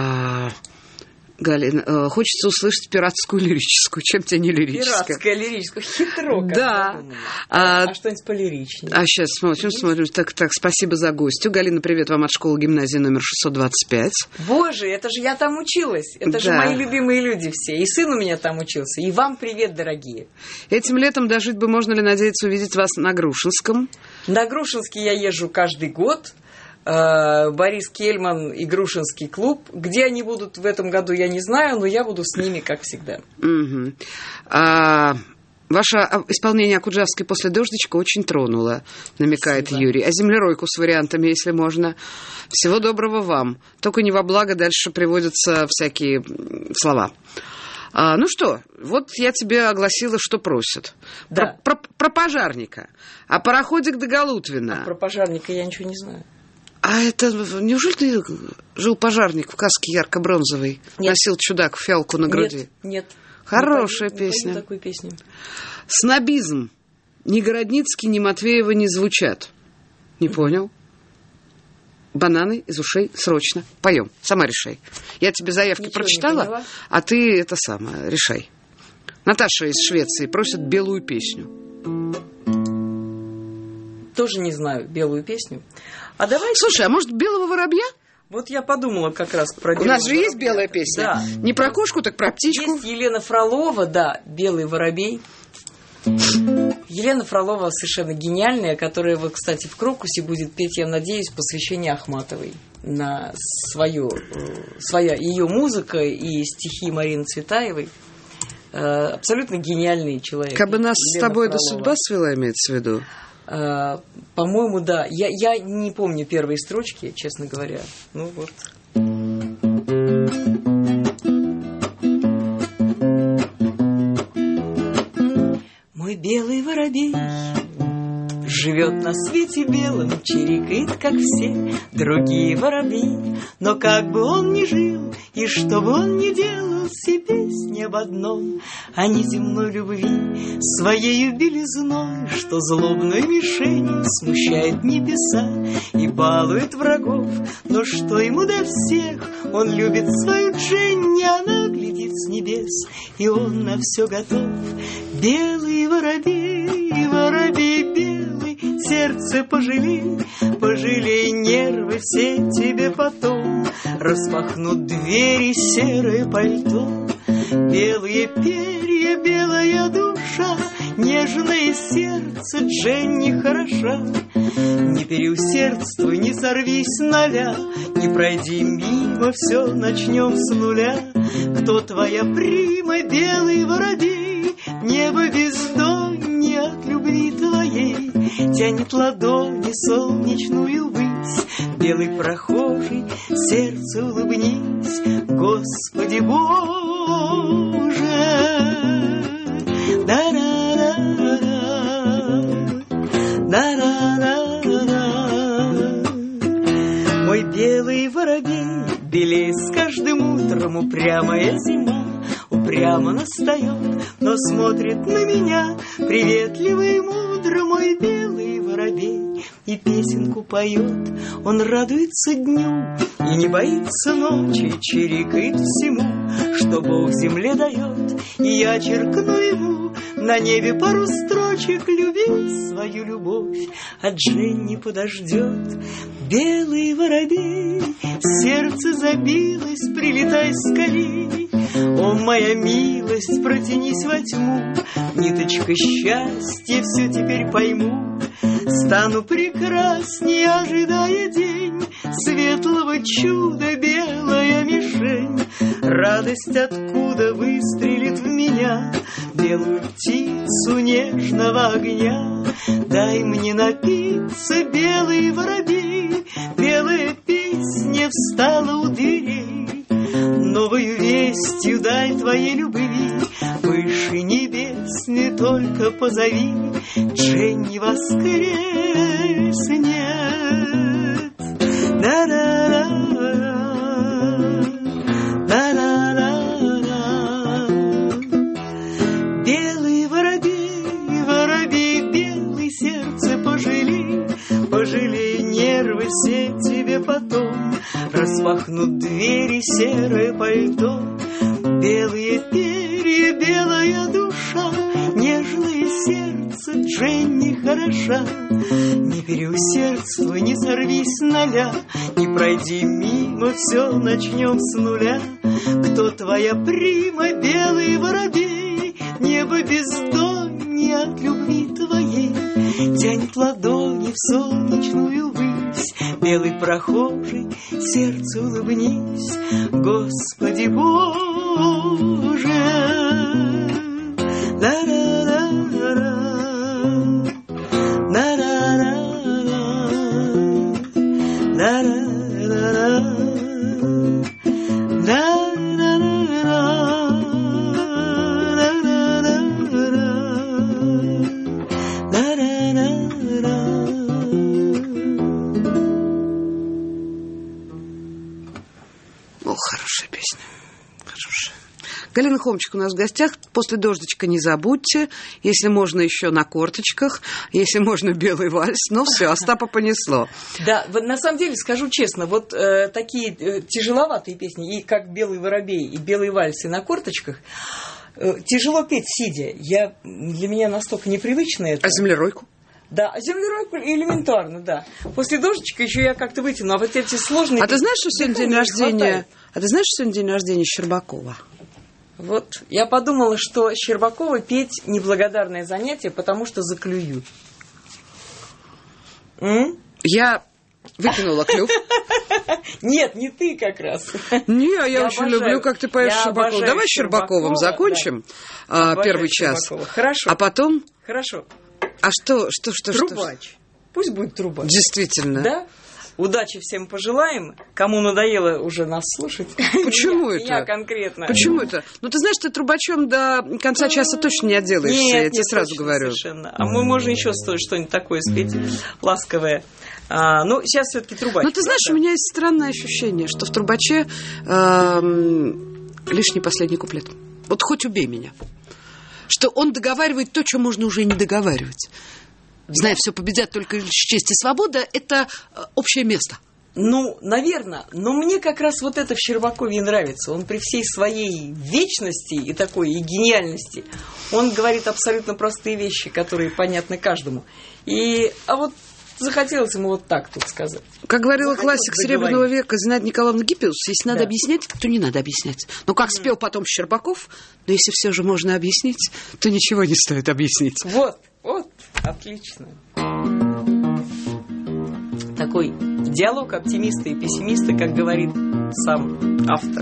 Галина, хочется услышать пиратскую лирическую. Чем тебе не лирическая? Пиратская лирическая. Хитро. Да. А что-нибудь полиричнее. Сейчас смотрим. Так, спасибо за гостю. Галина, привет вам от школы гимназии номер 625. Боже, это же я там училась. Это же мои любимые люди все. И сын у меня там учился. И вам привет, дорогие. Этим летом дожить бы, можно ли надеяться увидеть вас на Грушинском? На Грушинский я езжу каждый год. Борис Кельман и Грушинский клуб. Где они будут в этом году, я не знаю, но я буду с ними, как всегда. Ваше исполнение Акуджавской «После дождичка» очень тронуло, намекает Спасибо. Юрий. А землеройку с вариантами, если можно. Всего доброго вам. Только не во благо, дальше приводятся всякие слова. Ну что, вот я тебе огласила, что просят. Да. Про пожарника. А пароходик до Галутвина. Про пожарника я ничего не знаю. А это, неужели ты жил пожарник в каске ярко-бронзовой? Нет. Носил чудак фиалку на груди? Нет. Хорошая песня. Не пою такую песню. Снобизм. Ни Городницкий, ни Матвеева не звучат. Не понял? Бананы из ушей срочно. Поем. Сама решай. Я тебе заявки Ничего прочитала, а ты это самое решай. Наташа из Швеции просит белую песню. Тоже не знаю белую песню. А давай. Слушай, а может «Белого воробья»? Вот я подумала как раз про белого. У нас же воробья. есть белая песня. Да. Не про кошку, так про птичку. Есть Елена Фролова, да, «Белый воробей». Елена Фролова совершенно гениальная, которая, вот, кстати, в Крокусе будет петь, я надеюсь, посвящение Ахматовой на ее музыка и стихи Марины Цветаевой. Абсолютно гениальный человек. Как бы нас Елена с тобой Фролова. до судьба свела, имеется в виду? По-моему, да. Я не помню первые строчки, честно говоря. Ну вот. Мой белый воробей живет на свете белом, чирикает, как все другие воробьи. Но как бы он ни жил, и что бы он ни делал, все песни об одном, о неземной любви, своею белизной, что злобной мишенью смущает небеса и балует врагов. Но что ему до всех, он любит свою Дженни, она глядит с небес, и он на все готов. Белый воробей, воробей белый, сердце пожалей, пожалей нервы все тебе потом. Распахнут двери серое пальто, белые перья, белая душа, нежное сердце Дженни хороша. Не переусердствуй, не сорвись с ноля, не пройди мимо, все начнем с нуля. Кто твоя прима, белый воробей? Небо бездонье от любви твоей тянет ладони солнечную высь. Белый прохожий, сердце улыбнись, Господи Боже. Да-да-да. белеет с каждым утром упрямая зима. Упрямо настает, но смотрит на меня приветливо и мудро мой белый воробей. И песенку поет, он радуется дню и не боится ночи, чирикает всему, что Бог земле дает. И я черкну ему на небе пару строчек: люби свою любовь, от Жени подождет. Белый воробей, сердце забилось, прилетай скорей. О, моя милость, протянись во тьму, ниточка счастья, все теперь пойму. Стану прекрасней, ожидая день светлого чуда, белая мишень. Радость откуда выстрелит в меня, белую птицу нежного огня. Дай мне напиться, белый воробей, белая песня встала у дверей. Новую вестью дай твоей любви, выше небес не только позови. Дженни воскреснет. Белый воробей, воробей белый, сердце пожалей, пожалей, нервы все тебе потом распахнут двери, серое пальто. Белые перья, белая душа, нежное сердце, Дженни хороша. Не переусердствуй, не сорвись на ля, не пройди мимо, все начнем с нуля. Кто твоя прима, белый воробей? Небо бездонье от любви твоей тянет ладони в солнечную высь. Белый прохожий, сердце улыбнись, Господи Боже. Да-да-да-да, да-да-да-да, да-да-да-да, Хорошая песня. Хорошая. Галина Хомчик у нас в гостях. После дождичка не забудьте. Если можно, еще на корточках. Если можно, белый вальс. Ну, все, Остапа понесло. Да, вот на самом деле, скажу честно, вот такие тяжеловатые песни, и как «Белый воробей», и «Белый вальс», и «На корточках», тяжело петь сидя. Для меня настолько непривычно это. А землеройку? Да, землеройку элементарно, да. После дождичка еще я как-то вытяну, а вот эти сложные... А ты знаешь, что сегодня день рождения? А ты знаешь, что сегодня день рождения Щербакова? Вот, я подумала, что Щербакова петь неблагодарное занятие, потому что заклюют. Я выкинула клюв. Нет, не ты как раз. Не, я очень люблю, как ты поешь Щербакова. Давай Щербаковым закончим первый час. Хорошо. А потом... Хорошо. А что? Трубач. Пусть будет трубач. Действительно. Да? Удачи всем пожелаем. Кому надоело уже нас слушать. Почему это? Я конкретно. Почему это? Ну, ты знаешь, ты трубачом до конца часа точно не отделаешься. Нет, я тебе сразу говорю. Совершенно. А мы можем еще что-нибудь такое спеть ласковое. Ну, сейчас все-таки трубач. Ну, ты знаешь, у меня есть странное ощущение, что в трубаче лишний последний куплет. Вот хоть убей меня. Что он договаривает то, что можно уже не договаривать. Зная, все победят только лишь честь и свобода, это общее место. Ну, наверное. Но мне как раз вот это в Щербакове нравится. Он при всей своей вечности и такой и гениальности, он говорит абсолютно простые вещи, которые понятны каждому. А вот захотелось ему вот так тут сказать. Как говорила классик Серебряного века Зинаида Николаевна Гиппиус, если надо объяснять, то не надо объяснять. Но как спел потом Щербаков, но если все же можно объяснить, то ничего не стоит объяснить. Вот, отлично. Такой диалог оптимиста и пессимиста, как говорит сам автор.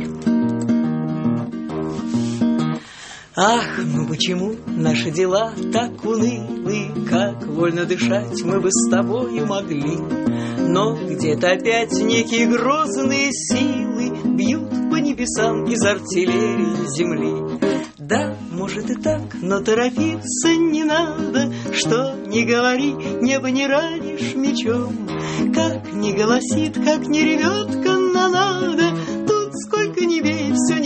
Ах, ну почему наши дела так унылы, как вольно дышать мы бы с тобою могли. Но где-то опять некие грозные силы бьют по небесам из артиллерии земли. Да, может и так, но торопиться не надо, что не говори, небо не ранишь мечом. Как не голосит, как не ревет канонада,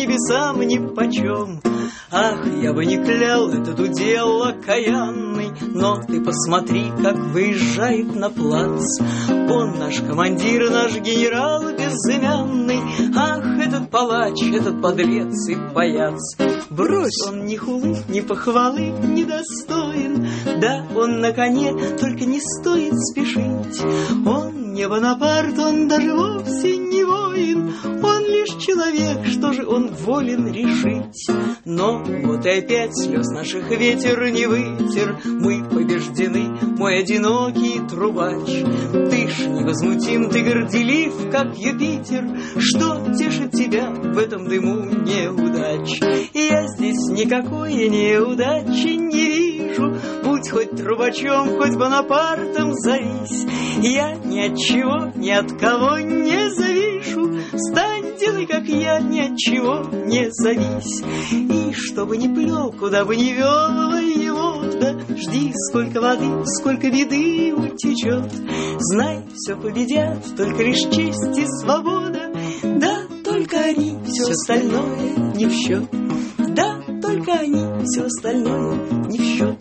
небесам нипочем. Ах, я бы не клял этот удел окаянный, но ты посмотри, как выезжает на плац. Он наш командир, наш генерал безымянный. Ах, этот палач, этот подлец и паяц. Брось, он ни хулы, ни похвалы не достоин. Да, он на коне, только не стоит спешить. Он не Бонапарт, он даже вовсе не воин. Он лишь человек, что же он волен решить. Но вот и опять слез наших ветер не вытер. Мы побеждены, мой одинокий трубач. Ты ж невозмутим, ты горделив, как Юпитер. Что тешит тебя в этом дыму неудач? Я здесь никакой неудачи не вижу. Будь хоть трубачом, хоть Бонапартом зовись. Я ни от чего, ни от кого не завишу. Встань, делай, как я, ни от чего не завись. И чтобы не плел, куда бы ни вел воевода, жди, сколько воды, сколько беды утечет. Знай, все победят, только лишь честь и свобода. Да, только они, все остальное не в счет. Да, только они, все остальное не в счет.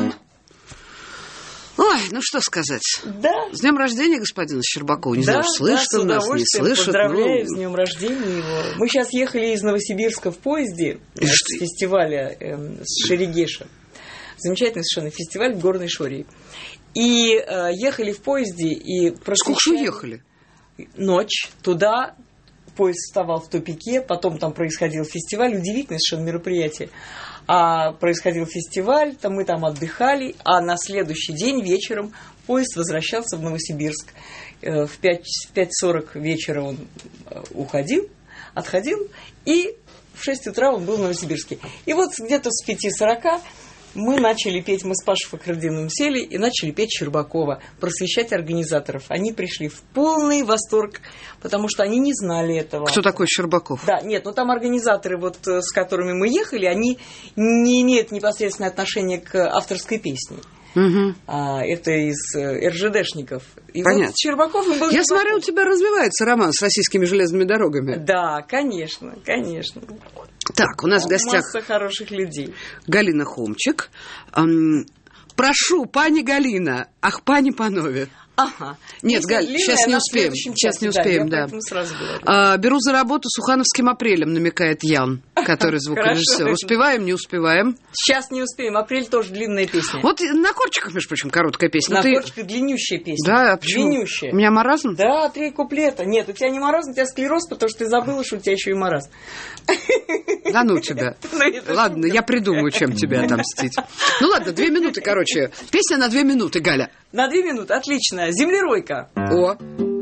Ой, ну что сказать. Да. С днем рождения господина Щербакова. Не знаю, слышит он нас, не слышит. Поздравляю с днем рождения его. Мы сейчас ехали из Новосибирска в поезде с фестиваля с Шерегеша. Замечательный совершенно фестиваль в Горной Шории. И ехали в поезде и сколько же ехали? Ночь туда. Поезд вставал в тупике, потом там происходил фестиваль, удивительное совершенно мероприятие. Происходил фестиваль, мы там отдыхали, а на следующий день вечером поезд возвращался в Новосибирск. В 5:40 вечера он отходил, и в 6 утра он был в Новосибирске. И вот где-то с 5:40 мы начали петь, мы с Пашей Фахрудиновым сели и начали петь Щербакова, просвещать организаторов. Они пришли в полный восторг, потому что они не знали этого. Кто такой Щербаков? Да, нет, там организаторы, с которыми мы ехали, они не имеют непосредственного отношения к авторской песне. Угу. Это из РЖДшников. И понятно. Вот Щербаков им был. Я смотрю, у тебя развивается роман с российскими железными дорогами. Да, конечно, конечно. Так, у нас в гостях масса хороших людей. Галина Хомчик. Прошу, пани Галина, ах, пани панове. Ага. Нет, Галь, сейчас не успеем. Сейчас не успеем, да. Беру за работу Сухановским апрелем, намекает Ян, который звукорежиссер. Успеваем, не успеваем. Сейчас не успеем. Апрель тоже длинная песня. Вот на корчиках, между прочим, короткая песня. На корчиках длиннющая песня. Да, почему? Длиннющая. У меня маразм? Да, 3 куплета. Нет, у тебя не маразм, у тебя склероз, потому что ты забыла, что у тебя еще и маразм. Да ну тебя. Ладно, я придумаю, чем тебе отомстить. Ну ладно, 2 минуты, короче. Песня на 2 минуты, Галя. На 2 минуты, отлично. Землеройка. О.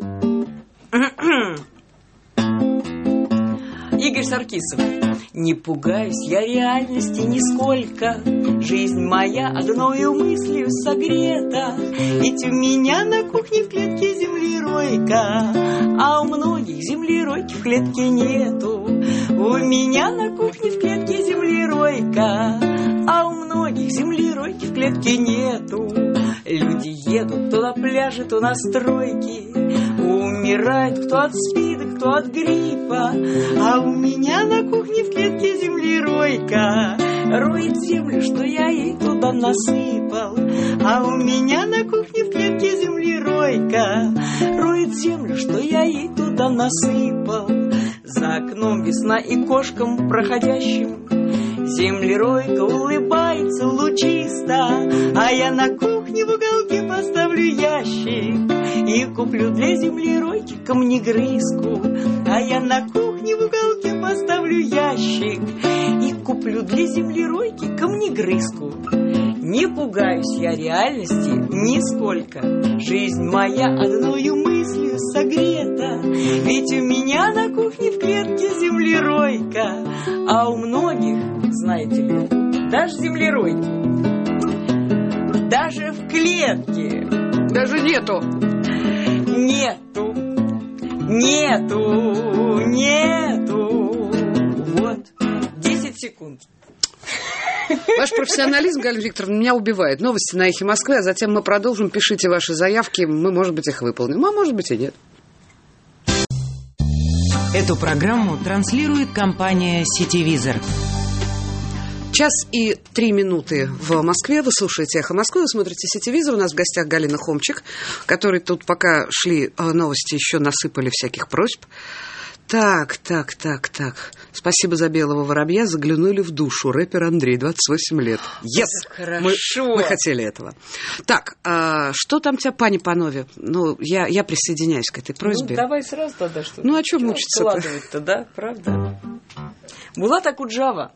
Игорь Саркисов. Не пугаюсь я реальности нисколько. Жизнь моя одною мыслью согрета. Ведь у меня на кухне в клетке землеройка, а у многих землеройки в клетке нету. У меня на кухне в клетке землеройка, а у многих землеройки в клетке нету. Люди едут то на пляже, то на стройки. Умирает кто от СПИДа, кто от гриппа. А у меня на кухне в клетке землеройка роет землю, что я ей туда насыпал. А у меня на кухне в клетке землеройка роет землю, что я ей туда насыпал. За окном весна и кошкам проходящим землеройка улыбается лучисто. А я на кухне в уголке поставлю ящик и куплю для землеройки камнегрызку. А я на кухне в уголке поставлю ящик и куплю для землеройки камнегрызку. Не пугаюсь я реальности нисколько. Жизнь моя одною мыслью согрета. Ведь у меня на кухне в клетке землеройка, а у многих, знаете ли, даже землеройки, даже в клетке даже нету. Нету. Вот. 10 секунд. Ваш профессионализм, Галина Викторовна, меня убивает. Новости на Эхе Москвы, а затем мы продолжим. Пишите ваши заявки, мы, может быть, их выполним, а может быть и нет. Эту программу транслирует компания «Сетевизор». 1:03 в Москве. Вы слушаете «Эхо Москвы», вы смотрите «Сетевизор». У нас в гостях Галина Хомчик, который тут, пока шли новости, еще насыпали всяких просьб. Так. Спасибо за белого воробья. Заглянули в душу. Рэпер Андрей, 28 лет. Yes! Хорошо. Мы хотели этого. Так, что там тебя, пани Панове? Ну, я присоединяюсь к этой просьбе. Ну, давай сразу тогда что-то. Ну, а что мучиться-то? Складывать-то, да? Правда? Булат Акуджава.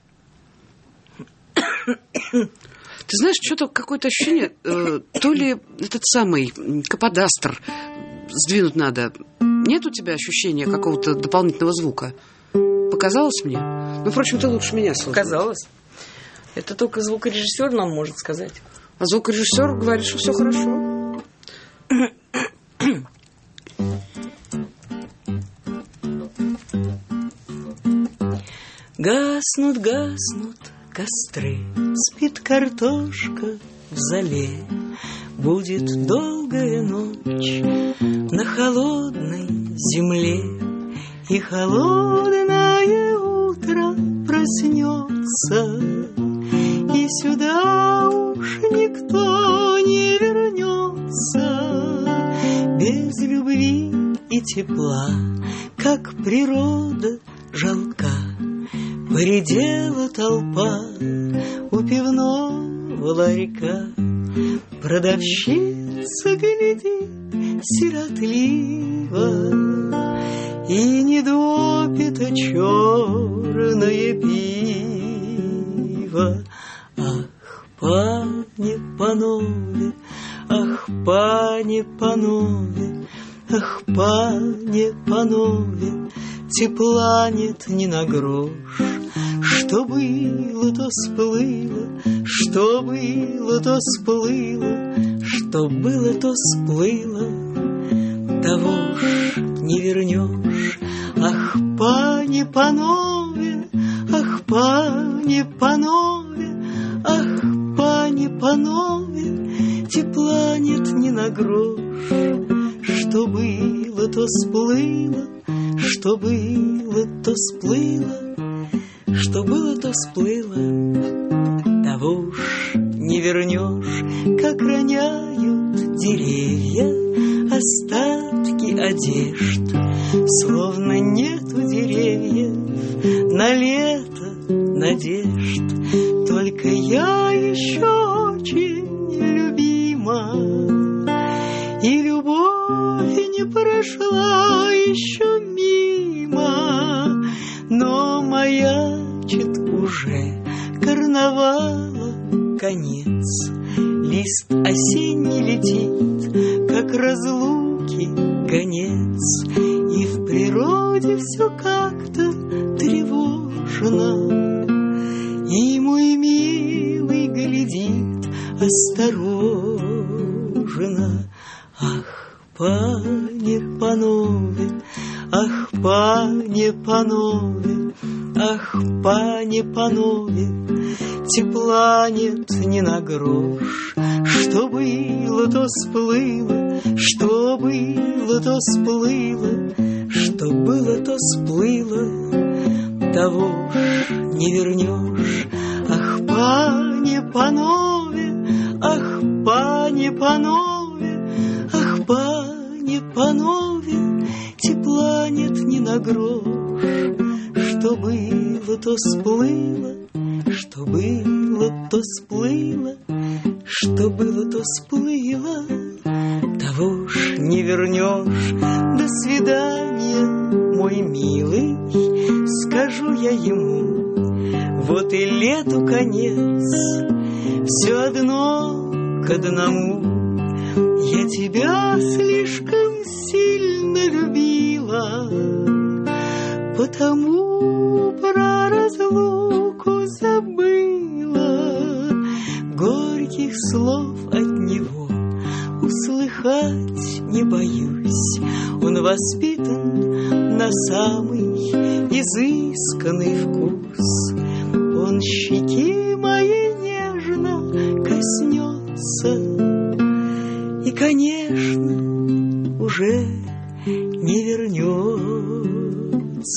Ты знаешь, что-то какое-то ощущение, то ли этот самый каподастр сдвинуть надо. Нет у тебя ощущения какого-то дополнительного звука? Показалось мне? Ну, впрочем, ты лучше меня слышишь. Показалось. Это только звукорежиссер нам может сказать. А звукорежиссер говорит, что все хорошо. Гаснут костры, спит картошка в зале. Будет долгая ночь на холодной земле, и холодное утро проснется, и сюда уж никто не вернется. Без любви и тепла, как природа жалка, поредела толпа у пивного ларька. Продавщица глядит сиротливо, и недопито черное пиво. Ах, пане Панове, ах, пане Панове, ах, пане Панове, тепла нет ни на грош. Что было, то сплыло, что было, то сплыло, что было, то сплыло, того ж не вернешь. Ах, пане Панове, ах, пане Панове, ах, пане Панове, тепла нет ни на грош. Что было, то сплыло, что было, то сплыло, что было, то сплыло, того уж не вернешь. Как роняют деревья остатки одежд, словно нету деревьев на лето надежд. Только я еще очень любима, и любовь не прошла еще мимо, но маячит уже карнавала конец. Лист осенний летит, как разлуки гонец, и в природе все как-то тревожно, и мой милый глядит осторожно. Ах, пане Панове, ах, пане Панове, ах, пане Панове, тепла нет ни на грош. Что было, то сплыло, что было, то сплыло, что было, то сплыло, того ж не вернешь. Ах, пане Панове, ах, пане Панове, ах, пане Панове, тепла нет ни на грош. Что было, то сплыло, что было, то сплыло, что было, то сплыло, того ж не вернешь. До свидания, мой милый, скажу я ему, вот и лету конец, все одно к одному. Я тебя слишком сильно любила, потому про разлуку забыла. Горьких слов от него услыхать не боюсь. Он воспитан на самый изысканный вкус. Он щеки моей нежно коснется, и, конечно, уже не вернется.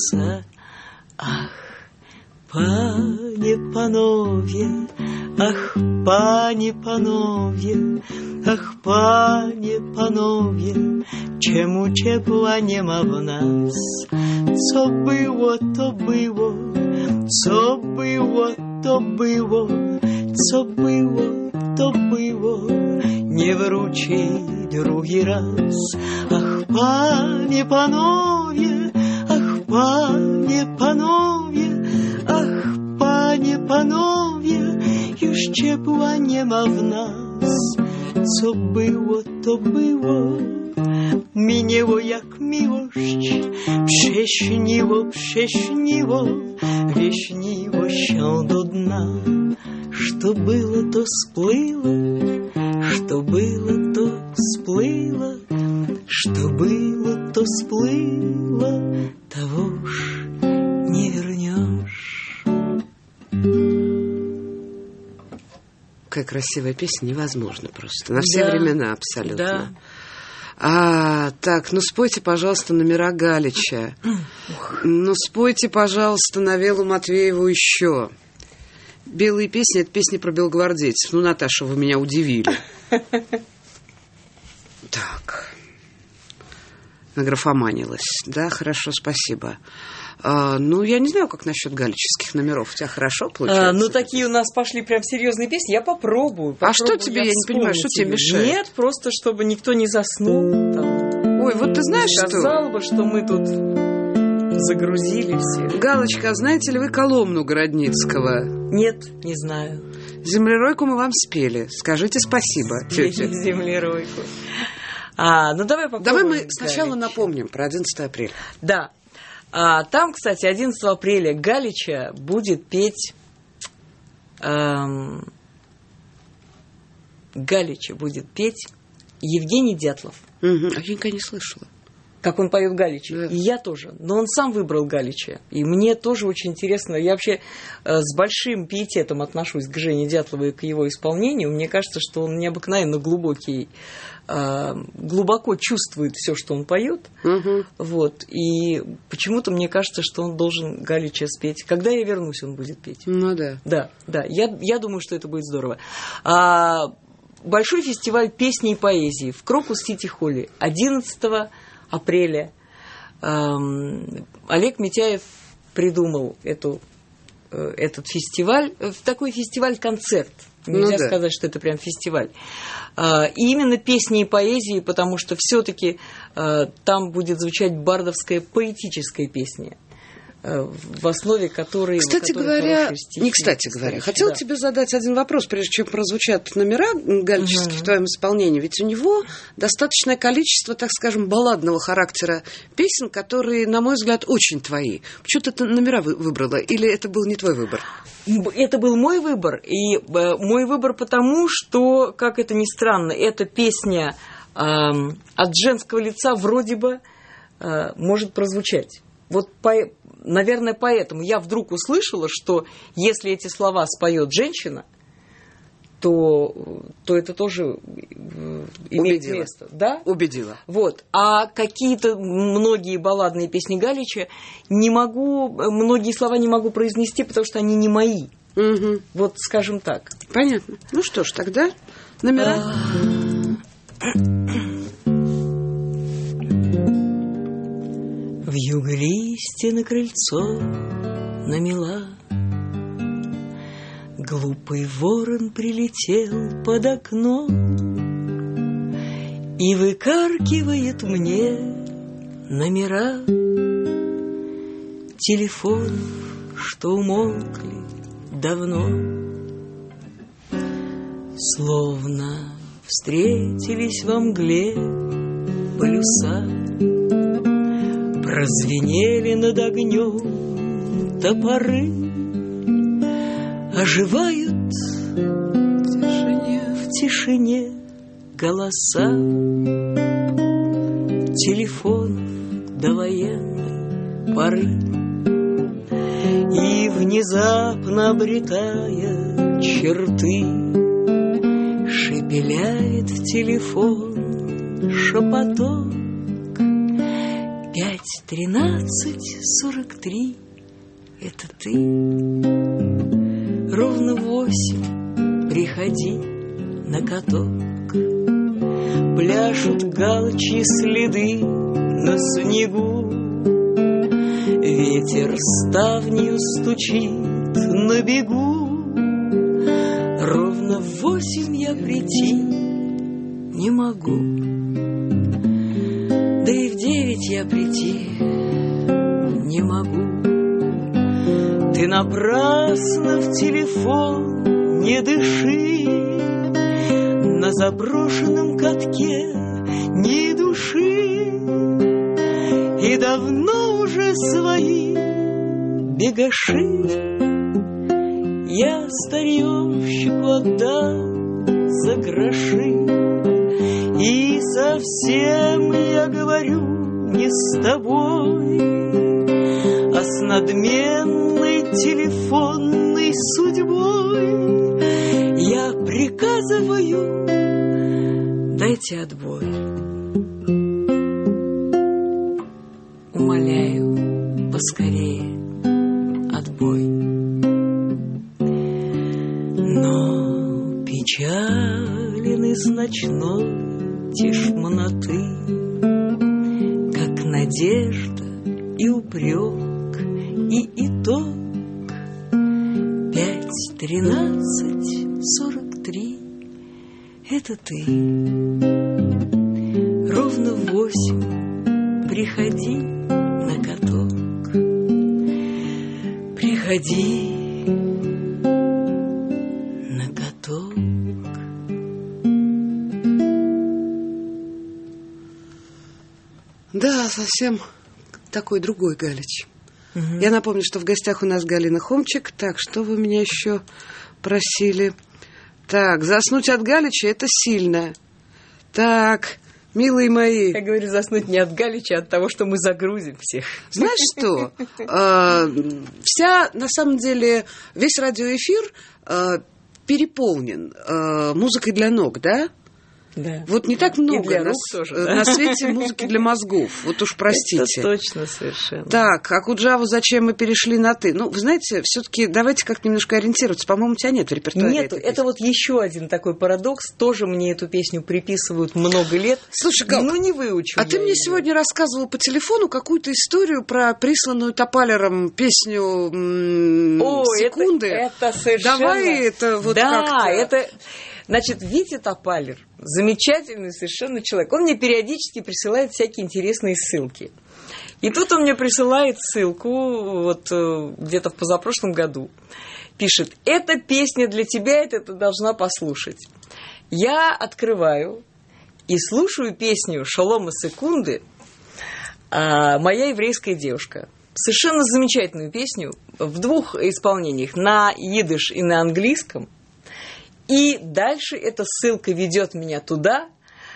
panowie, ach, panie, panowie, ach, panie, panowie, czemu ciepła nie ma w nas? Co było, to było, co było, to było, co było, to było, nie wróci drugi raz. Ach, panie, panowie, ach, panie, panowie, ach, panie, panowie, już ciepła nie ma w nas. Co było, to było, minęło jak miłość, prześniło, prześniło, wieśniło się do dna. Что было, то сплыло, что было, то сплыло, что было, то сплыло, того ж не вернешь. Какая красивая песня, невозможно просто. На все времена абсолютно. Да. Так, ну спойте, пожалуйста, номера Галича. Ну спойте, пожалуйста, Навелу Матвееву еще. Белые песни — это песни про белогвардейцев. Ну, Наташа, вы меня удивили. Так. Награфоманилась. Да, хорошо, спасибо. Ну, я не знаю, как насчет галических номеров. У тебя хорошо получается? Ну, такие у нас пошли прям серьезные песни. Я попробую. А что тебе, я не понимаю, что тебе мешает? Нет, просто чтобы никто не заснул. Там. Ой, вот ты знаешь, что... Сказал бы, что мы тут загрузили все. Галочка, а знаете ли вы Коломну Городницкого? Нет, не знаю. Землеройку мы вам спели. Скажите спасибо, тетя. Землеройку. Ну давай попробуем. Давай мы сначала напомним про 11 апреля. Да. Там, кстати, 11 апреля Галича будет петь... Галича будет петь Евгений Дятлов. Угу. А я никогда не слышала. Как он поет Галича. Да. И я тоже. Но он сам выбрал Галича. И мне тоже очень интересно. Я вообще с большим пиететом отношусь к Жене Дятлову и к его исполнению. Мне кажется, что он необыкновенно глубокий, глубоко чувствует все, что он поет. Угу. Вот. И почему-то мне кажется, что он должен Галича спеть. Когда я вернусь, он будет петь. Ну да. Да. Я думаю, что это будет здорово. Большой фестиваль песни и поэзии в Крокус-Сити-Холле 11 апреля. Олег Митяев придумал этот фестиваль. Такой фестиваль-концерт. Нельзя сказать, что это прям фестиваль. И именно песни и поэзии, потому что все-таки там будет звучать бардовская поэтическая песня, в основе которой... Кстати говоря, хотела тебе задать один вопрос, прежде чем прозвучат номера галические в твоем исполнении. Ведь у него достаточное количество, так скажем, балладного характера песен, которые, на мой взгляд, очень твои. Почему ты номера выбрала? Или это был не твой выбор? Это был мой выбор. И мой выбор потому, что, как это ни странно, эта песня от женского лица вроде бы может прозвучать. Вот наверное, поэтому я вдруг услышала, что если эти слова споет женщина, то это тоже имеет место. Да? Убедила. Вот. А какие-то многие балладные песни Галича многие слова не могу произнести, потому что они не мои. Угу. Вот, скажем так. Понятно. Ну что ж, тогда номера. Вьюга листья на крыльцо намела, глупый ворон прилетел под окно и выкаркивает мне номера телефонов, что умолкли давно, словно встретились во мгле полюса. Прозвенели над огнем топоры, оживают в тишине голоса телефонов до военной поры. И внезапно обретая черты, шепеляет в телефон шепоток. 5-13-43 — это ты. ровно 8 приходи на каток. Пляшут галчьи следы на снегу, ветер ставнью стучит на бегу. Ровно в 8 я прийти не могу, да и в 9 я прийти не могу. Ты напрасно в телефон не дыши, на заброшенном катке ни души, и давно уже свои бегаши я старьевщику отдам за гроши. И совсем я говорю не с тобой, а с надменной телефонной судьбой. Я приказываю, дайте отбой. Умоляю, поскорее отбой. Но печален из ночной тишмоноты, как надежда и упрек, и итог. 5:13:43 — это ты. Ровно в 8 приходи на каток. Приходи на каток. Да, совсем такой другой Галич. Я напомню, что в гостях у нас Галина Хомчик. Так, что вы меня еще просили? Так, заснуть от Галича — это сильно. Так, милые мои. Я говорю, заснуть не от Галича, а от того, что мы загрузим всех. Знаешь что? На самом деле, весь радиоэфир переполнен музыкой для ног, да? Да. Вот не так много и для рук тоже, да? На свете музыки для мозгов. Вот уж простите. Это точно совершенно. Так, а Куджаву зачем мы перешли на «ты»? Ну, вы знаете, все-таки давайте как немножко ориентироваться. По-моему, у тебя нет в репертуаре. Нет, это вот еще один такой парадокс. Тоже мне эту песню приписывают много лет. Слушай, Гал, не выучу. А ты мне сегодня рассказывал по телефону какую-то историю про присланную Топалером песню «Секунды». Это совершенно... Давай это вот как-то... Да, это... Значит, Витя Топалер, замечательный совершенно человек. Он мне периодически присылает всякие интересные ссылки. И тут он мне присылает ссылку, вот где-то в позапрошлом году. Пишет: «Эта песня для тебя, это ты должна послушать». Я открываю и слушаю песню Шолома Секунды «Моя еврейская девушка». Совершенно замечательную песню в двух исполнениях, на идиш и на английском. И дальше эта ссылка ведет меня туда,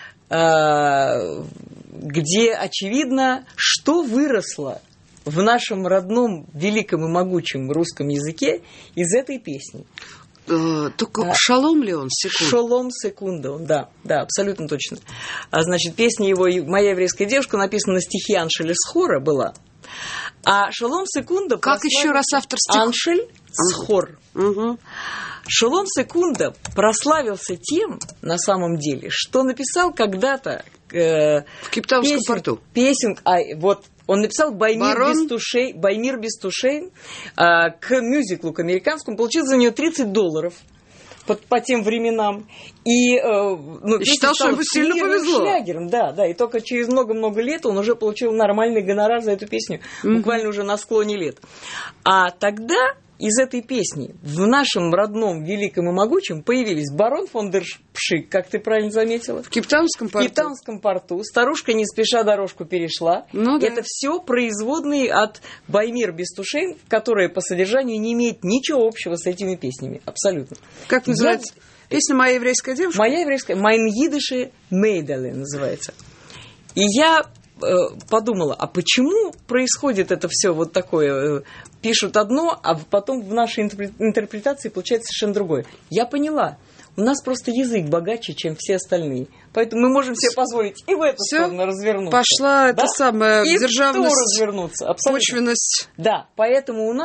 где очевидно, что выросло в нашем родном великом и могучем русском языке из этой песни. Только шалом ли он? Секунда. Шолом Секунда, да, абсолютно точно. Значит, песня его «Моя еврейская девушка» написана на стихи Аншеля Схора была. А Шолом Секунда... Как еще раз автор стиха? Аншель Схор. Угу. Шолом Секунда прославился тем, на самом деле, что написал когда-то... в Кейптаунском порту. Вот он написал «Баймир Бестушейн» к мюзиклу, к американскому, получил за нее $30 по тем временам. И считал, что ему сильно повезло. Шлягером, да. И только через много-много лет он уже получил нормальный гонорар за эту песню, буквально уже на склоне лет. А тогда из этой песни в нашем родном великом и могучем появились барон фон дер Пшик, как ты правильно заметила. В Кейптаунском порту. В Кейптаунском порту. Старушка не спеша дорожку перешла. Ну, да. Это все производные от Баймир Бестушейн, которая по содержанию не имеет ничего общего с этими песнями. Абсолютно. Как называется? Песня «Моя еврейская девушка»? «Моя еврейская». «Майн идише Мейдале» называется. И я подумала, а почему происходит это все вот такое? Пишут одно, а потом в нашей интерпретации получается совершенно другое. Я поняла. У нас просто язык богаче, чем все остальные. Поэтому мы можем себе позволить и в эту сторону развернуться. Пошла эта самая и державность, развернуться. Абсолютно. почвенность. Да, поэтому у нас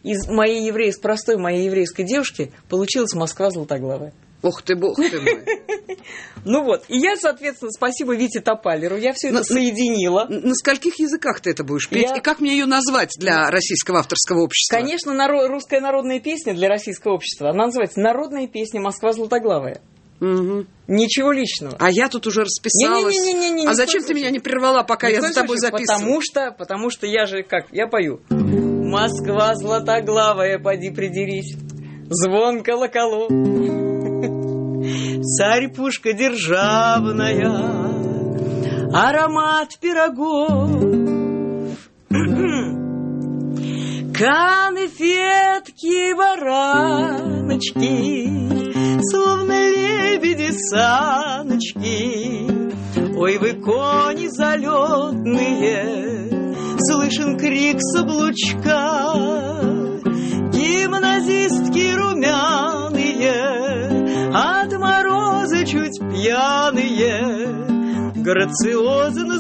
из простой моей еврейской девушки получилась Москва золотоглавая. Ох ты, бог ты мой. Ну вот, и я, соответственно, спасибо Вите Топалеру, я все это соединила. На скольких языках ты это будешь петь? И как мне ее назвать для Российского авторского общества? Конечно, русская народная песня для Российского общества. Она называется «Народная песня Москва золотоглавая». Угу. Ничего личного. А я тут уже расписалась. Не-не-не. А зачем ты меня не прервала, пока я за тобой записывала? Потому что я же я пою. Москва златоглавая, поди придерись, звон колоколов. Царь-пушка державная, аромат пирогов. Конфетки, бараночки, словно лебеди саночки. Ой, вы кони залетные, слышен крик с облучка. Гимназистки румяные, от мороза чуть пьяные, грациозно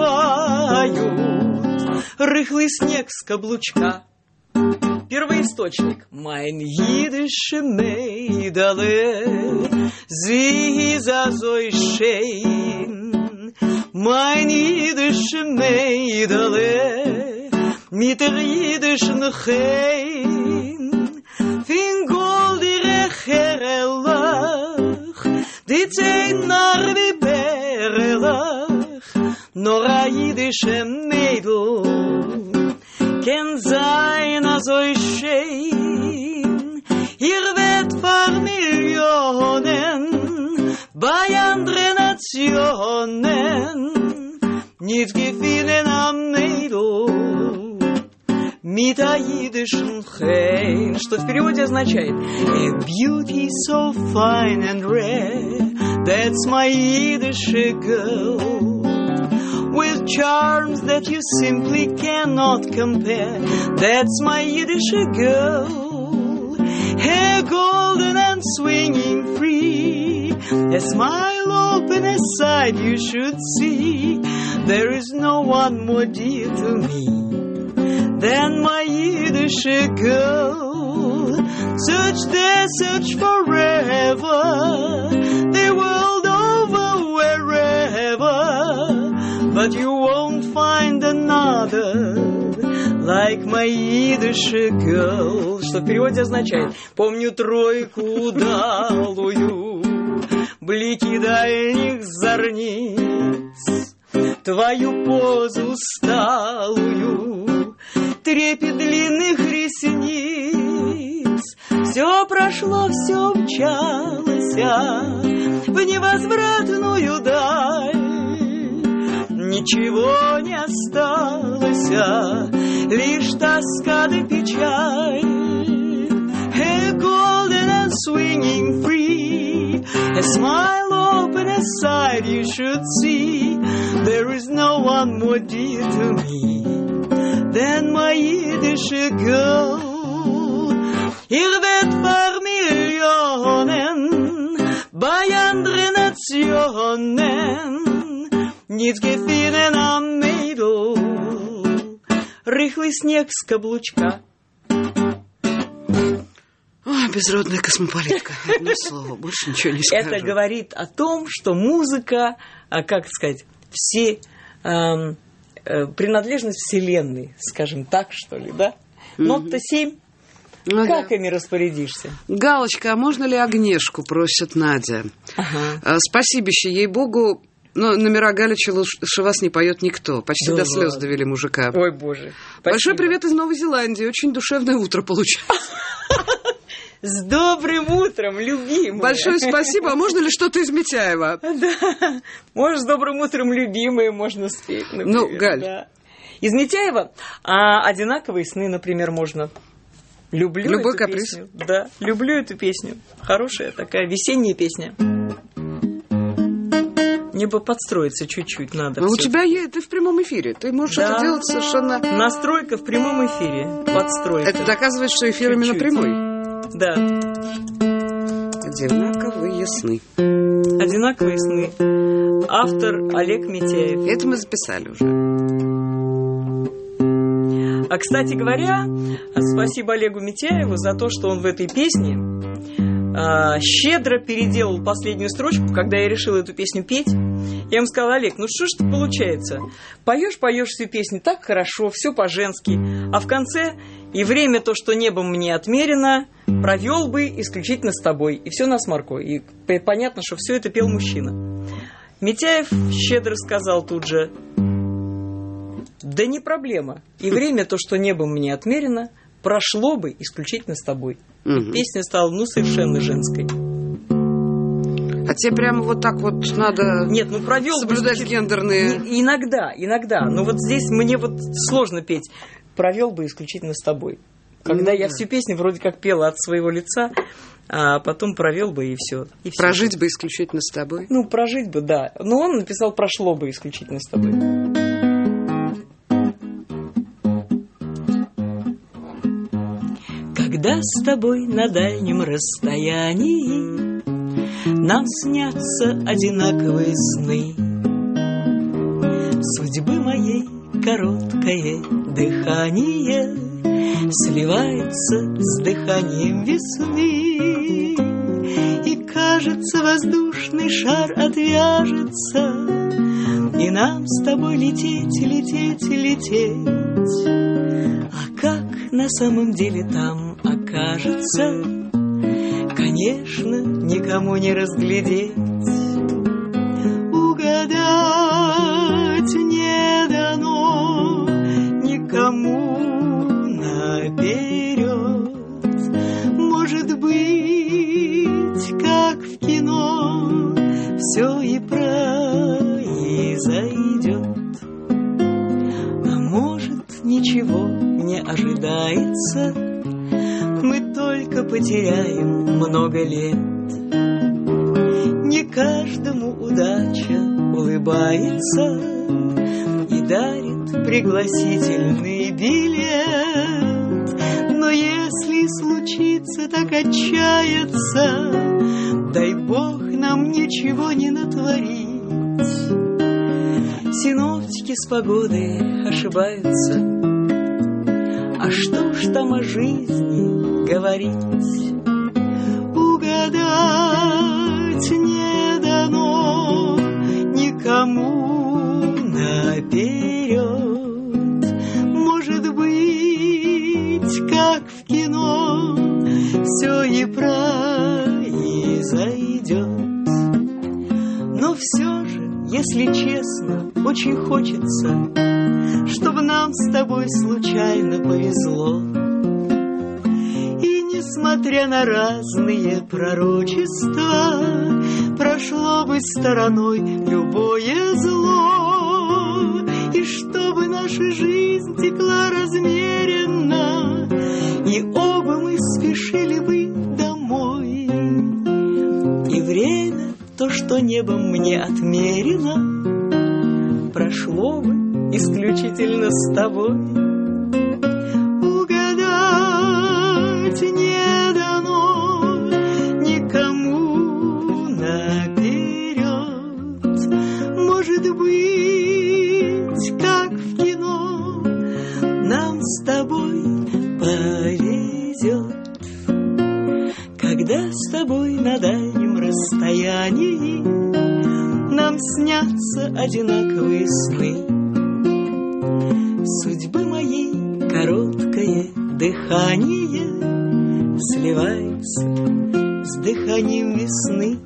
сбивают рыхлый снег с каблучка. Первоисточник. Mein jüdische Mädele, sie ist so schön. Mein jüdische Mädele, mit der jüdischen Chein, fin gold ihre Herrlach, die Zehn nach wie Perlach, nur a jüdische Mädel, ken sein so schön, ihr wird vor Millionen, bei anderen Nationen, nicht gefielen am Mädel, mit a jüdischen Chein, что в переводе означает a beauty so fine and rare, that's my Yiddish girl. With charms that you simply cannot compare, that's my Yiddish girl. Hair golden and swinging free, a smile open aside you should see. There is no one more dear to me than my Yiddish girl. Search there, search forever, the world over, wherever, but you won't find another like my Yiddish girl. Что в переводе означает: помню тройку удалую, блики дальних зорниц, твою позу сталую, трепет длинных ресниц. Все прошло, все мчалось в невозвратную даль. Ничего не осталось, лишь тоска да печаль. Hair golden and swinging free, a smile open aside you should see. There is no one more dear to me than my Yiddish girl. Ihr wird vor Millionen, bei anderen Nationen, nicht gefielen am Mädel, рыхлый снег с каблучка. Ой, безродная космополитка. Одно слово, больше ничего не скажу. Это говорит о том, что музыка, как сказать, принадлежность Вселенной, скажем так, что ли, да? Нот-то 7. Ну, как ими распорядишься? Галочка, а можно ли Агнешку, просит Надя. Ага. Спасибище, ей-богу. Но номера Галича лучше вас не поет никто. Почти до слез довели мужика. Ой, боже. Спасибо. Большой привет из Новой Зеландии. Очень душевное утро получается. С добрым утром, любимая. Большое спасибо. А можно ли что-то из Митяева? Да. Может, с добрым утром, любимые, можно спеть, например. Ну, Галь. Да. Из Митяева «Одинаковые сны», например, можно. Люблю любой эту каприз. Песню. Да, люблю эту песню. Хорошая такая весенняя песня. Мне бы подстроиться чуть-чуть надо. Но у тебя ты в прямом эфире. Ты можешь это делать совершенно... Настройка в прямом эфире. Подстройка. Это доказывает, что эфир чуть-чуть. именно прямой. Да. Одинаковые сны. Одинаковые сны. Автор Олег Митяев. Это мы записали уже. А, кстати говоря, спасибо Олегу Митяеву за то, что он в этой песне щедро переделал последнюю строчку, когда я решила эту песню петь. Я ему сказала: Олег, ну что ж это получается? Поешь всю песню так хорошо, все по-женски, а в конце и время то, что небом мне отмерено, провел бы исключительно с тобой. И все насморку. И понятно, что все это пел мужчина. Митяев щедро сказал тут же: да не проблема. И время то, что небом мне отмерено, прошло бы исключительно с тобой. И песня стала, совершенно женской. А тебе прямо вот так вот надо провел соблюдать гендерные... Иногда. Но вот здесь мне вот сложно петь. Провел бы исключительно с тобой. Когда я всю песню вроде как пела от своего лица, а потом провел бы и все. Прожить бы исключительно с тобой? Прожить бы, да. Но он написал прошло бы исключительно с тобой. Когда с тобой на дальнем расстоянии нам снятся одинаковые сны, судьбы моей короткое дыхание сливается с дыханием весны, и кажется, воздушный шар отвяжется, и нам с тобой лететь. А как на самом деле там окажется, конечно, никому не разглядеть. Угадать не дано никому наперед. Может быть, как в кино, все и произойдет. А может, ничего не ожидается, мы только потеряем много лет. Не каждому удача улыбается и дарит пригласительный билет. Но если случится так отчаяться, дай Бог нам ничего не натворить. Синоптики с погодой ошибаются, а что ж там о жизни говорить? Угадать не дано никому наперед. Может быть, как в кино, все и произойдет. Но все же, если честно, очень хочется, чтобы нам с тобой случайно повезло. И несмотря на разные пророчества, прошло бы стороной любое зло. И чтобы наша жизнь текла размеренно, и оба мы спешили бы домой. И время, то, что небом мне отмерено, прошло бы исключительно с тобой. Угадать не дано никому наперед. Может быть, как в кино, нам с тобой повезет. Когда с тобой на дальнем расстоянии нам снятся одинаковые сны, судьбы моей короткое дыхание сливается с дыханием весны.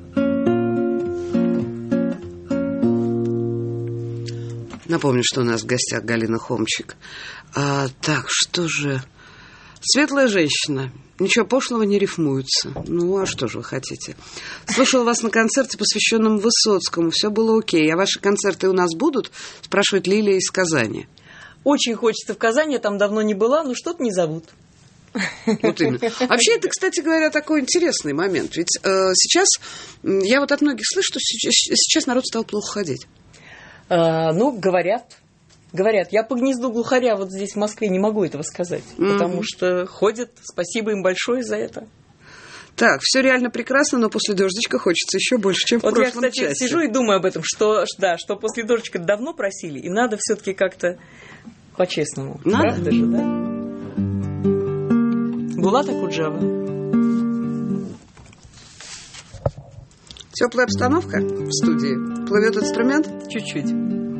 Напомню, что у нас в гостях Галина Хомчик. Так, что же... Светлая женщина. Ничего пошлого не рифмуется. А что же вы хотите? Слушала вас на концерте, посвященном Высоцкому. Все было окей. А ваши концерты у нас будут? Спрашивает Лилия из Казани. Очень хочется в Казани. Я там давно не была, но что-то не зовут. Вот именно. Вообще, это, кстати говоря, такой интересный момент. Ведь сейчас, я вот от многих слышу, что сейчас народ стал плохо ходить. Говорят. Я по гнезду глухаря вот здесь, в Москве, не могу этого сказать. Потому что ходят. Спасибо им большое за это. Так, все реально прекрасно, но после дождичка хочется еще больше, чем в прошлом часе. Вот я, кстати, сижу и думаю об этом, что после дождичка давно просили, и надо все-таки как-то по-честному. Надо. Правда же, да? Булат Акуджава. Теплая обстановка в студии. Плывет инструмент? Чуть-чуть.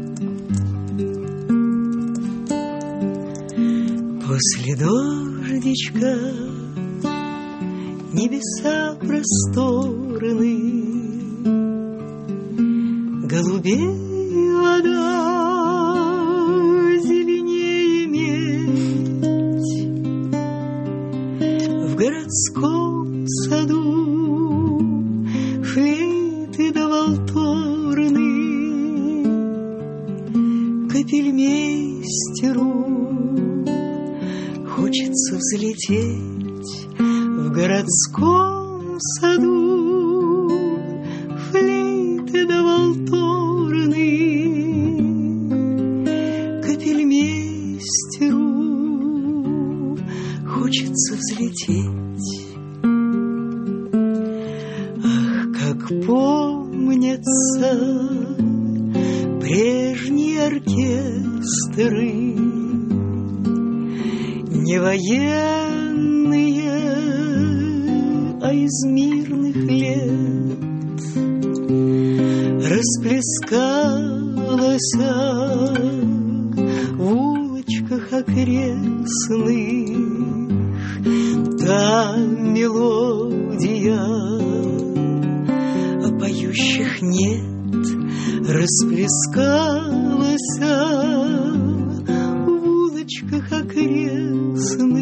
После дождичка небеса просторны, голубей вода, зеленее медь. В городском саду флейты да валторны, капельмейстеру хочется взлететь. В городском саду флейты да валторны, капельмейстеру хочется взлететь. Ах, как помнятся прежние оркестры, не военные, а из мирных лет. Расплескалась в улочках окрестных та мелодия, а поющих нет. Расплескалась в улочках окрестных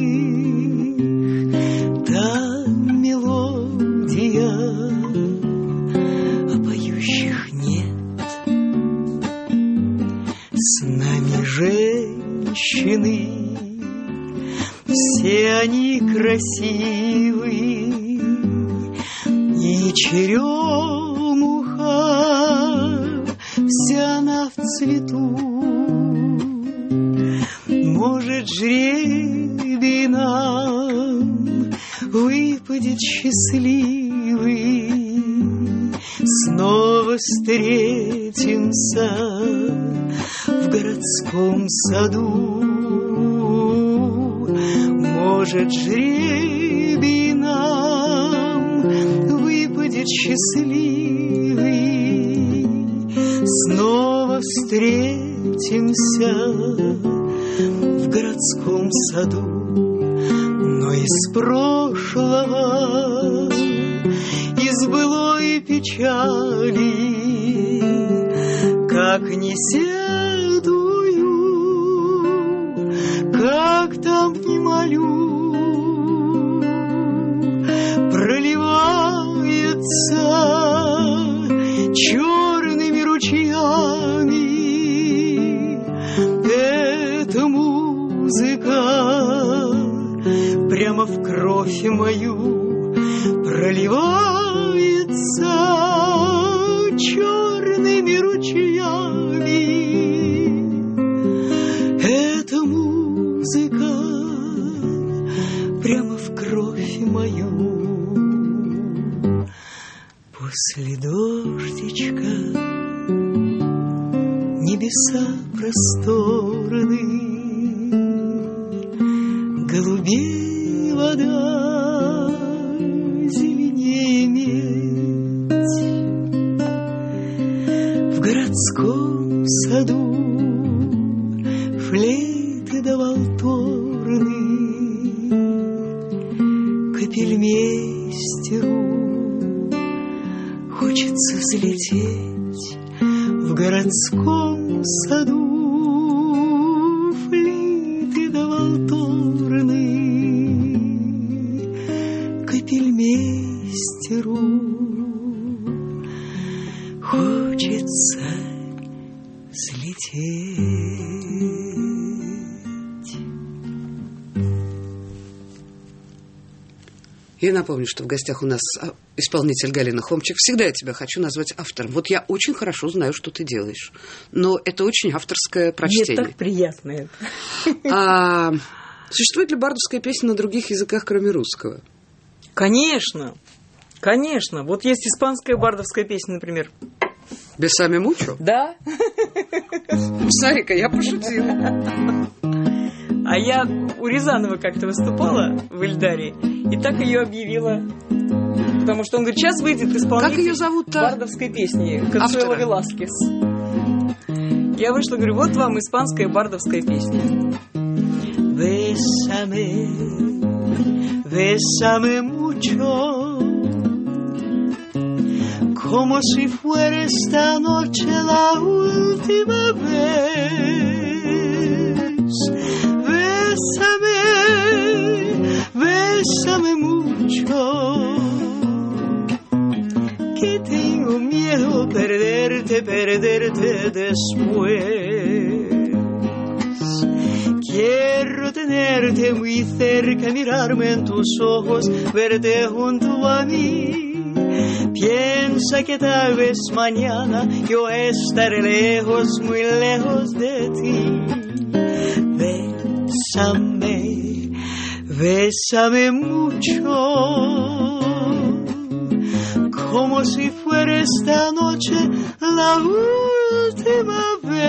та мелодия, а поющих нет. С нами женщины, все они красивы, и черемуха вся она в цвету. Может, жребий нам выпадет счастливый, снова встретимся в городском саду. Может, жребий нам выпадет счастливый, снова встретимся в городском саду. Но из прошлого, из былой печали, как не седую, как там не молю, проливается черными ручьями эта музыка, прямо в кровь мою проливается черными ручьями. Эта музыка прямо в кровь мою. После дождичка небеса просторны, голубей вода, зеленее медь. В городском саду флейты да валторны, капельмейстеру хочется взлететь. В городском саду флейты да валторны, капельмейстеру хочется взлететь. Я напомню, что в гостях у нас исполнитель Галина Хомчик. Всегда я тебя хочу назвать автором. Вот я очень хорошо знаю, что ты делаешь. Но это очень авторское прочтение. Мне так приятно это. Существует ли бардовская песня на других языках, кроме русского? Конечно. Конечно. Вот есть испанская бардовская песня, например. «Бесами мучо»? Да. Сарика, я пошутила. А я у Рязанова как-то выступала в Эльдаре, и так ее объявила. Потому что он говорит, сейчас выйдет исполнитель Как ее зовут-то? бардовской песни Консуэло Веласкес. Я вышла, говорю, вот вам испанская бардовская песня. Bésame, bésame mucho, como si fuera esta noche la última vez. Bésame, bésame mucho, que tengo miedo perderte después. Quiero tenerte muy cerca, mirarme en tus ojos, verte junto a mí. Piensa que tal vez mañana yo estaré lejos, muy lejos de ti. Bésame, bésame mucho, como si fuera esta noche la última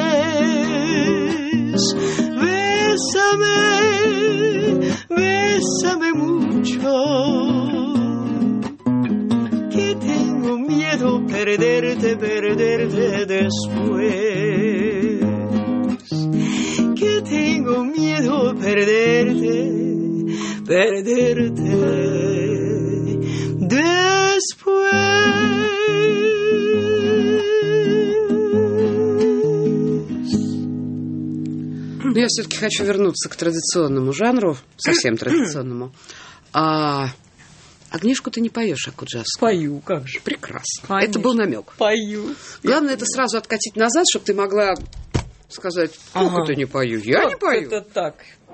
vez. Bésame, bésame mucho, que tengo miedo perderte después. Que tengo miedo perderte después. Но я все-таки хочу вернуться к традиционному жанру, совсем традиционному. Агнешку ты не поешь, Акуджавскую? Пою, как же. Прекрасно. Конечно. Это был намек. Пою. Главное, это сразу откатить назад, чтобы ты могла сказать, как это не пою? Я не пою. Это так.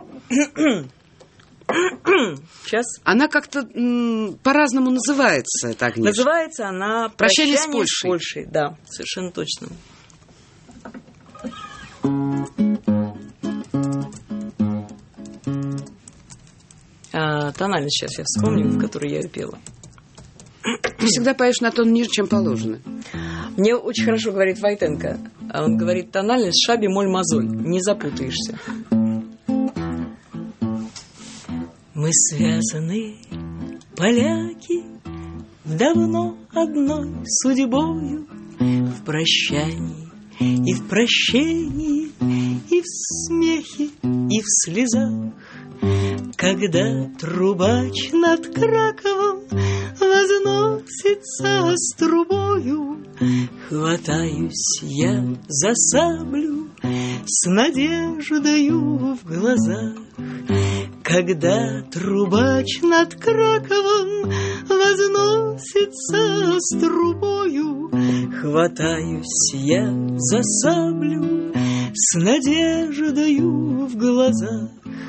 Сейчас. Она как-то по-разному называется, эта Агнешка. Называется она «Прощание с с Польшей». Польшей. Да, совершенно точно. Тональность сейчас я вспомню, в которой я ее пела. Ты всегда поешь на тон ниже, чем положено. Мне очень хорошо говорит Войтенко. Он говорит, тональность ша, бемоль, мазоль. Не запутаешься. Мы связаны, поляки, давно одной судьбою, в прощании и в прощении, и в смехе, и в слезах. Когда трубач над Краковом возносится с трубою, хватаюсь я за саблю с надеждою в глазах. Когда трубач над Краковом возносится с трубою, хватаюсь я за саблю с надеждою в глазах.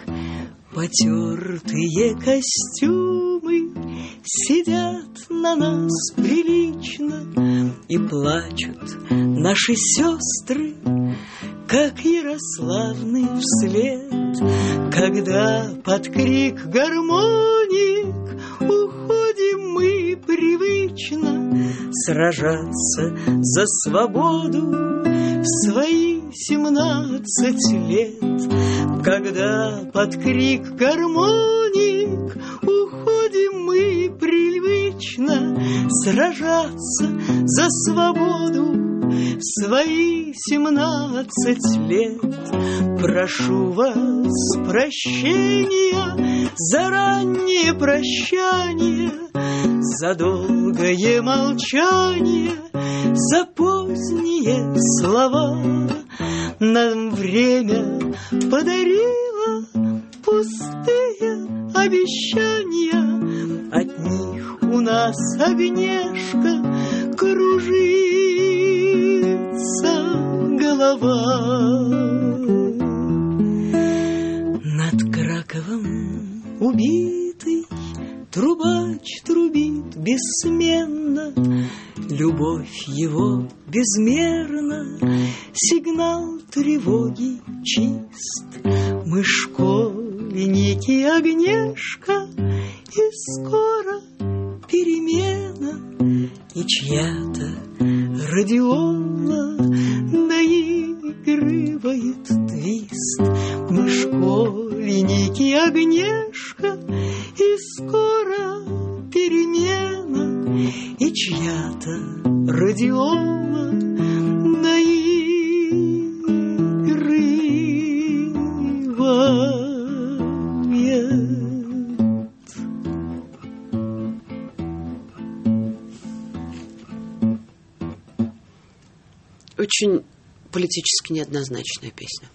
Потертые костюмы сидят на нас прилично, и плачут наши сестры, как Ярославны вслед. Когда под крик гармоник уходим мы привычно сражаться за свободу в свои 17 лет. Когда под крик гармоник уходим мы привычно сражаться за свободу в свои 17 лет. Прошу вас прощения за раннее прощание, за долгое молчание, за поздние слова. Нам время подарило пустые обещания, от них у нас Агнешка кружится голова. Над Краковом убитый трубач трубит бессменно, любовь его безмерна, сигнал тревоги чист. Мы школьники, Агнешка, и скоро перемена, и чья-то радиола доигрывает твист. Мы школьники, Агнешка, и скоро перемена, и чья-то радиола наигрывает. Очень политически неоднозначная песня.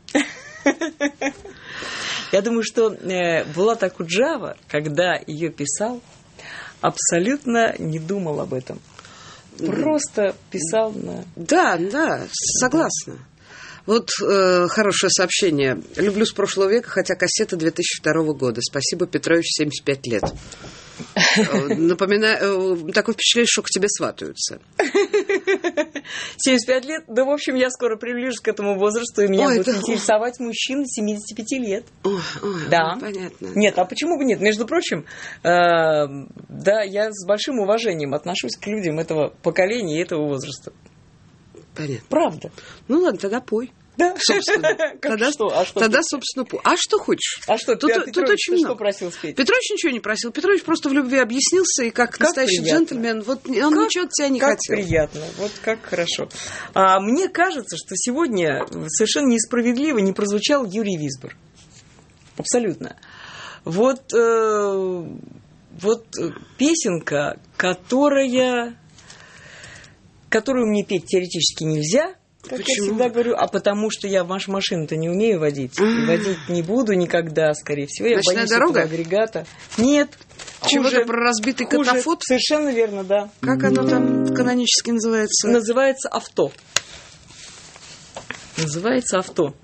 Я думаю, что Булат Акуджава, когда ее писал, абсолютно не думал об этом. Просто писал на... Да, согласна. Вот хорошее сообщение. Люблю с прошлого века, хотя кассета 2002 года. Спасибо, Петрович, 75 лет. Напоминаю, такое впечатление, что к тебе сватаются. 75 лет? Да, в общем, я скоро приближусь к этому возрасту, и меня будет интересовать мужчина 75 лет. Да. Понятно. Нет, а почему бы нет? Между прочим, да, я с большим уважением отношусь к людям этого поколения и этого возраста. Понятно. Правда. Ну ладно, тогда пой. Да. Собственно. Тогда, собственно, пой. А что хочешь? А что, тут очень много. Что просил спеть? Петрович ничего не просил. Петрович просто в любви объяснился, и как настоящий джентльмен, вот он ничего от тебя не хотел. Как приятно, вот как хорошо. Мне кажется, что сегодня совершенно несправедливо не прозвучал Юрий Висбор. Абсолютно. Вот песенка, которую мне петь теоретически нельзя, как я всегда говорю, а потому что я машину-то не умею водить. И водить не буду никогда, скорее всего. Я боюсь этого агрегата. Нет. Чего-то про разбитый катафот? Совершенно верно, да. Как оно там канонически называется? Называется авто. Называется авто.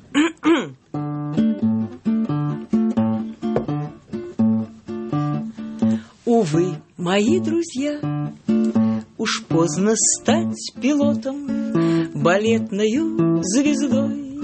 Увы, мои друзья, уж поздно стать пилотом, балетною звездой,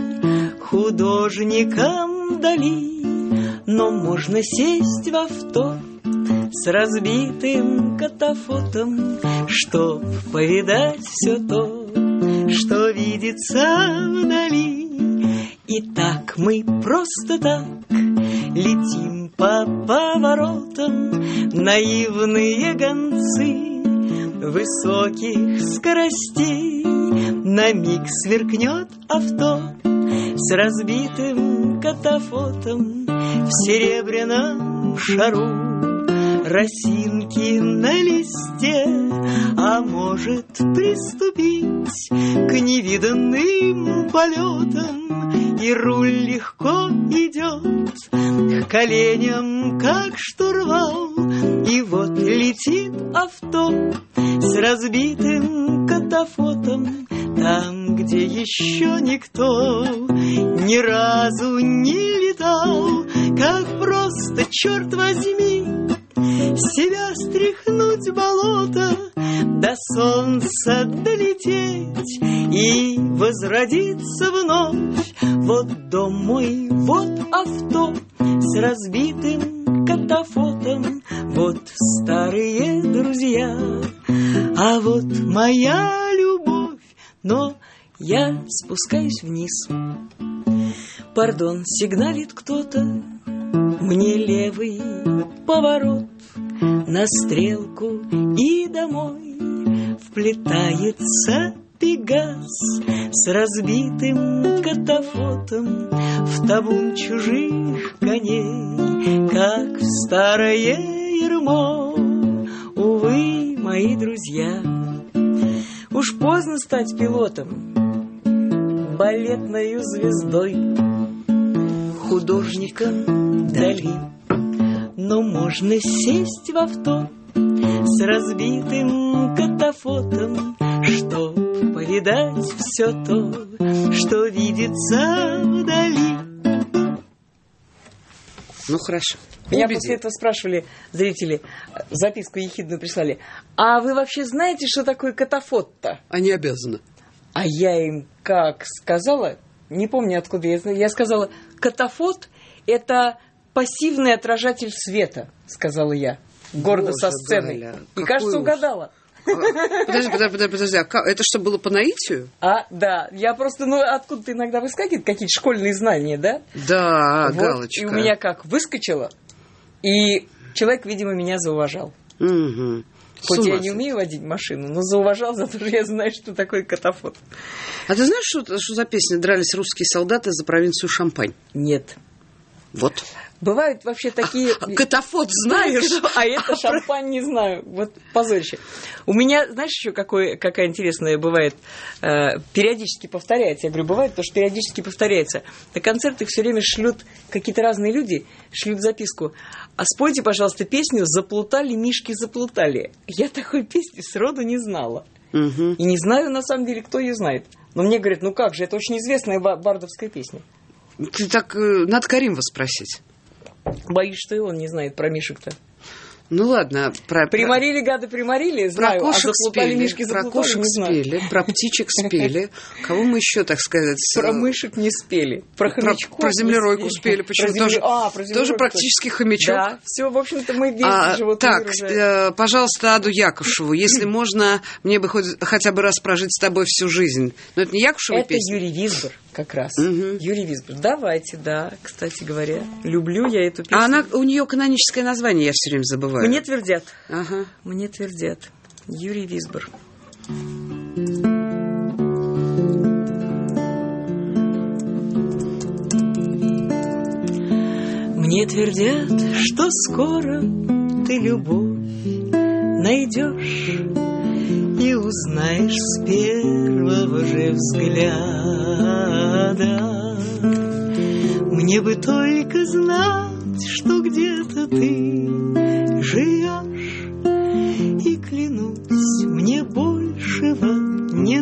художником Дали. Но можно сесть в авто с разбитым катафотом, чтоб повидать все то, что видится вдали. И так мы просто так летим по поворотам, наивные гонцы высоких скоростей. На миг сверкнет авто с разбитым катафотом в серебряном шару. Росинки на листе, а может приступить к невиданным полетам, и руль легко идет к коленям, как штурвал. И вот летит авто с разбитым катафотом там, где еще никто ни разу не летал. Как просто, черт возьми, себя стряхнуть болото, до солнца долететь и возродиться вновь. Вот дом мой, вот авто с разбитым катафотом, вот старые друзья, а вот моя любовь. Но я спускаюсь вниз. Пардон, сигналит кто-то, мне левый поворот на стрелку и домой. Вплетается Пегас с разбитым катафотом в табун чужих коней, как в старое ермо. Увы, мои друзья, уж поздно стать пилотом, балетною звездой, художником Дали. Но можно сесть в авто с разбитым катафотом, чтоб повидать все то, что видится вдали. Ну, хорошо. Меня после этого спрашивали зрители, записку ехидную прислали: а вы вообще знаете, что такое катафот-то? Они обязаны. А я им как сказала, не помню откуда я сказала: катафот – это пассивный отражатель света, сказала я, гордо Боже, со сцены. Галя, и, кажется, угадала. Подожди, а это что, было по наитию? Да. Я просто, откуда-то иногда выскакивают какие-то школьные знания, да? Да, вот, галочка. И у меня как выскочило, и человек, видимо, меня зауважал. Угу. Хоть я не умею водить машину, но зауважал за то, что я знаю, что такое катафот. А ты знаешь, что за песня «Дрались русские солдаты за провинцию Шампань»? Нет. Вот. Бывают вообще такие... Катафот знаешь? А это Шампань не знаю. Вот позорище. У меня, знаешь, еще какая интересная бывает, периодически повторяется. Я говорю, бывает, потому что периодически повторяется. На концерты все время шлют какие-то разные люди, шлют записку. А спойте, пожалуйста, песню «Заплутали, мишки заплутали». Я такой песни сроду не знала. Угу. И не знаю, на самом деле, кто ее знает. Но мне говорят, ну как же, это очень известная бардовская песня. Ты так, надо Каримова спросить. Боюсь, что и он не знает про мишек-то. Ну ладно. Приморили, гады, приморили, знаю. Про кошек заплутали, спели, мишки про заплутали, кошек не знаю. спели, про птичек спели. Кого мы еще, так сказать... Про мышек не спели. Про хомячков про землеройку спели. Почему? Тоже практически хомячок. Да, все, в общем-то, мы весь животный мир уже... Так, пожалуйста, Аду Якушеву. Если можно, мне бы хотя бы раз прожить с тобой всю жизнь. Но это не Якушева песня? Это Юрий Висбор как раз. Юрий Висбор. Давайте, да, кстати говоря. Люблю я эту песню. А у нее каноническое название, я все время забываю. Мне твердят. Ага. Мне твердят. Юрий Висбор. Мне твердят, что скоро ты любовь найдешь и узнаешь с первого же взгляда. Мне бы только знать, что где-то ты живешь, и клянусь, мне большего не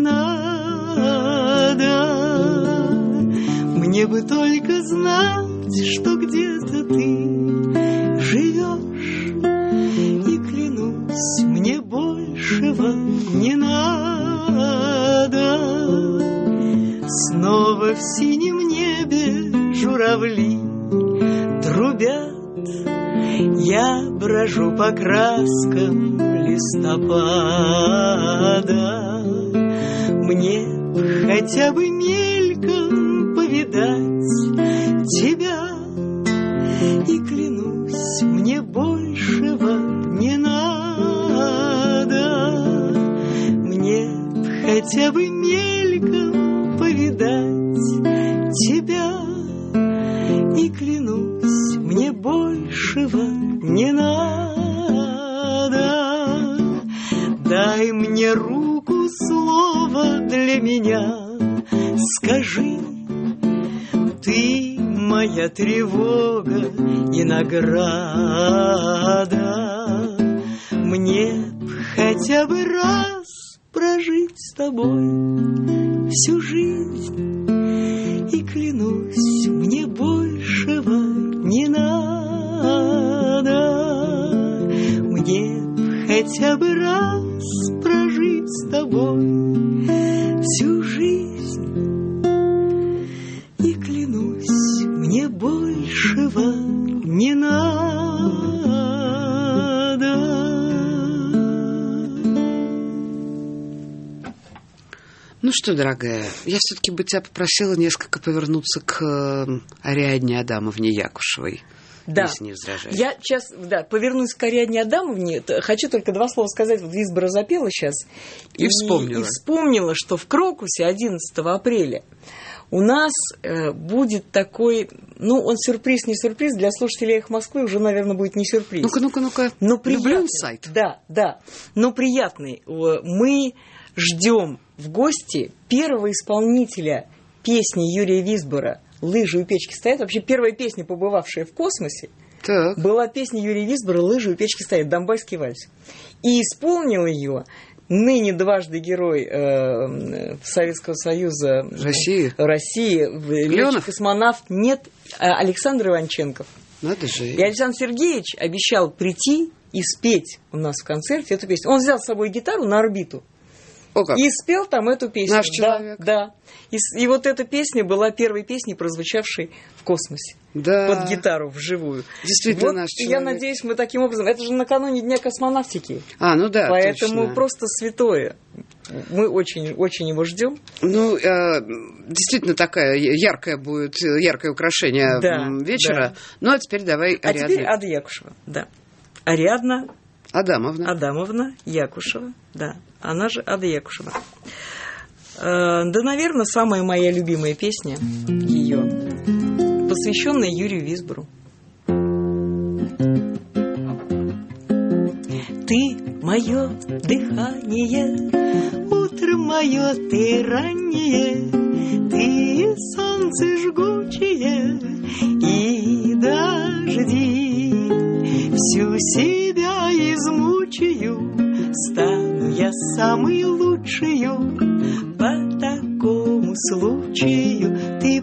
надо. Мне бы только знать, что где-то ты живешь, и клянусь, мне большего не надо. Снова в синем небе журавли трубят, я брожу по краскам листопада. Мне хотя бы мельком повидать тебя, и клянусь, мне большего не надо. Мне хотя бы мельком повидать тебя, и клянусь, мне большего не надо. Дай мне руку, слово для меня, скажи, ты моя тревога и награда. Мне хотя бы раз прожить с тобой всю жизнь, и клянусь, мне большего не надо. Мне хотя бы раз прожить с тобой всю жизнь, и клянусь, мне большего не надо. Ну что, дорогая, я все-таки бы тебя попросила несколько повернуться к Ариадне Адамовне Якушевой. Да. Если не возражаешь. Я сейчас, повернусь к Ариадне Адамовне. Хочу только два слова сказать. Вот Висбора запела сейчас. И вспомнила. И вспомнила, что в Крокусе 11 апреля у нас будет такой, он сюрприз, не сюрприз, для слушателей «Эхо Москвы» уже, наверное, будет не сюрприз. Ну-ка. Но приятный. Люблю инсайт. Да, но приятный. Мы ждем в гости первого исполнителя песни Юрия Висбора «Лыжи у печки стоят». Вообще первая песня, побывавшая в космосе, была песня Юрия Висбора «Лыжи у печки стоят», «Донбасский вальс». И исполнил ее ныне дважды герой Советского Союза России, летчик-космонавт, Александр Иванченков. Надо же. И Александр Сергеевич обещал прийти и спеть у нас в концерте эту песню. Он взял с собой гитару на орбиту О, как. И спел там эту песню. Наш человек. Да. И вот эта песня была первой песней, прозвучавшей в космосе. Да. Под гитару, вживую. Действительно вот, наш человек. Я надеюсь, мы таким образом... Это же накануне Дня космонавтики. Ну да, поэтому точно. просто святое. Мы очень, очень его ждем. Ну, действительно, яркое украшение вечера. Да. Ну, а теперь давай Ариадна. А теперь Ада Якушева, да. Ариадна Адамовна Якушева, да. Она же Ада Якушева. Да, наверное, самая моя любимая песня ее, посвященная Юрию Висбору. Ты мое дыхание, утро мое ты раннее, ты солнце жгучее и дожди. Всю себя измучаю, стану я самой лучшею. По такому случаю ты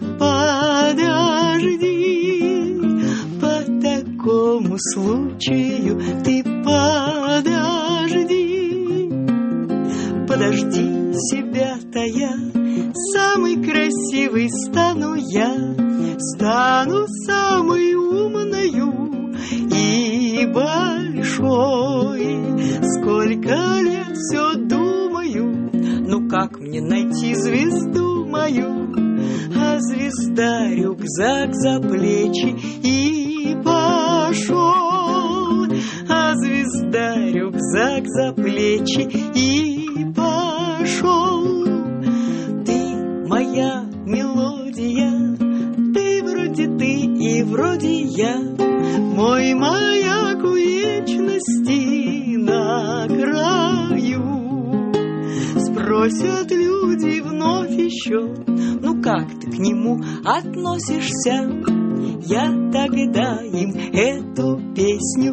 подожди. По такому случаю ты подожди. Подожди себя-то я, самый красивый стану я. Стану самой умною и большой. Сколько лет все думаю, ну как мне найти звезду мою? А звезда рюкзак за плечи и пошел. А звезда рюкзак за плечи и пошел. Ты моя мелодия, ты вроде ты и вроде я. Мой маяк у вечности на краю. Спросят люди вновь еще, ну как ты к нему относишься? Я тогда им эту песню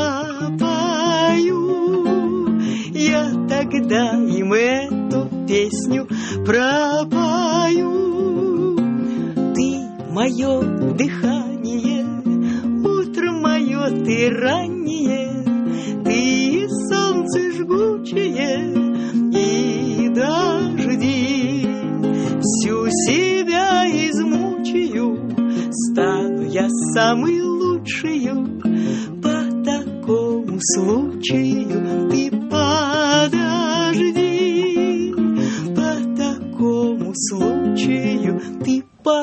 пропою. Я тогда им эту песню пропою. Ты мое дыхание, утро мое ты раннее, ты солнце жгучее и дожди. Всю себя измучаю, стану я самой лучшею. По такому случаю ты подожди. По такому случаю ты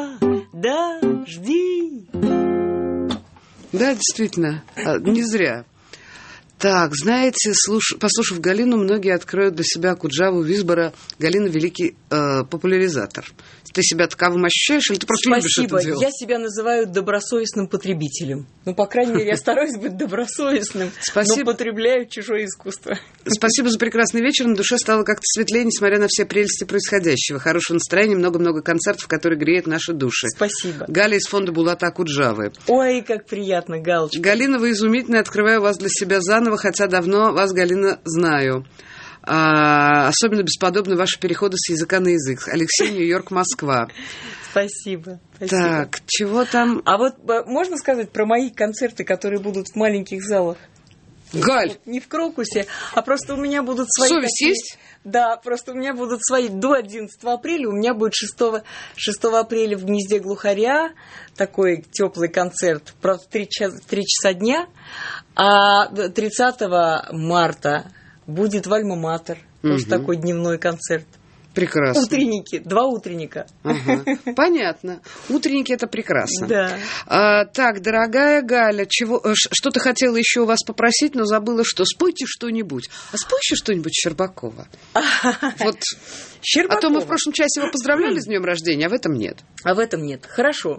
подожди. Да, действительно, не зря. Так, знаете, послушав Галину, многие откроют для себя Акуджаву Висбора. Галина – великий популяризатор. Ты себя таковым ощущаешь, или ты просто любишь это дело? Я себя называю добросовестным потребителем. Ну, по крайней мере, я стараюсь быть добросовестным, но потребляю чужое искусство. Спасибо за прекрасный вечер. На душе стало как-то светлее, несмотря на все прелести происходящего. Хорошего настроения, много-много концертов, которые греют наши души. Спасибо. Галя из фонда Булата Акуджавы. Ой, как приятно, Галочка. Галина, вы изумительная. Открываю вас для себя заново, хотя давно вас, Галина, знаю. Особенно бесподобны ваши переходы с языка на язык. Алексей, Нью-Йорк, Москва. Спасибо. Так, чего там? А вот можно сказать про мои концерты, которые будут в маленьких залах? Галь! Вот, не в Крокусе, а просто у меня будут свои... Совесть такие... есть? Да, просто у меня будут свои до 11 апреля. У меня будет 6 апреля в «Гнезде глухаря» такой теплый концерт, правда, 3 часа дня. А 30 марта будет в Альма-Матер, тоже такой дневной концерт. Прекрасно. Утренники, 2 утренника. Ага. Понятно. Утренники – это прекрасно. Да. Так, дорогая Галя, что-то хотела еще у вас попросить, но забыла, что спойте что-нибудь. А спой еще что-нибудь Щербакова. Вот. Щербакова. А то мы в прошлом часе его поздравляли с днем рождения, а в этом нет. А в этом нет. Хорошо.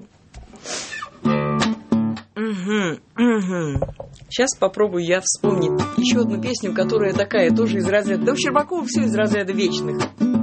Сейчас попробую я вспомнить еще одну песню, которая такая тоже из разряда... Да у Щербакова все из разряда вечных.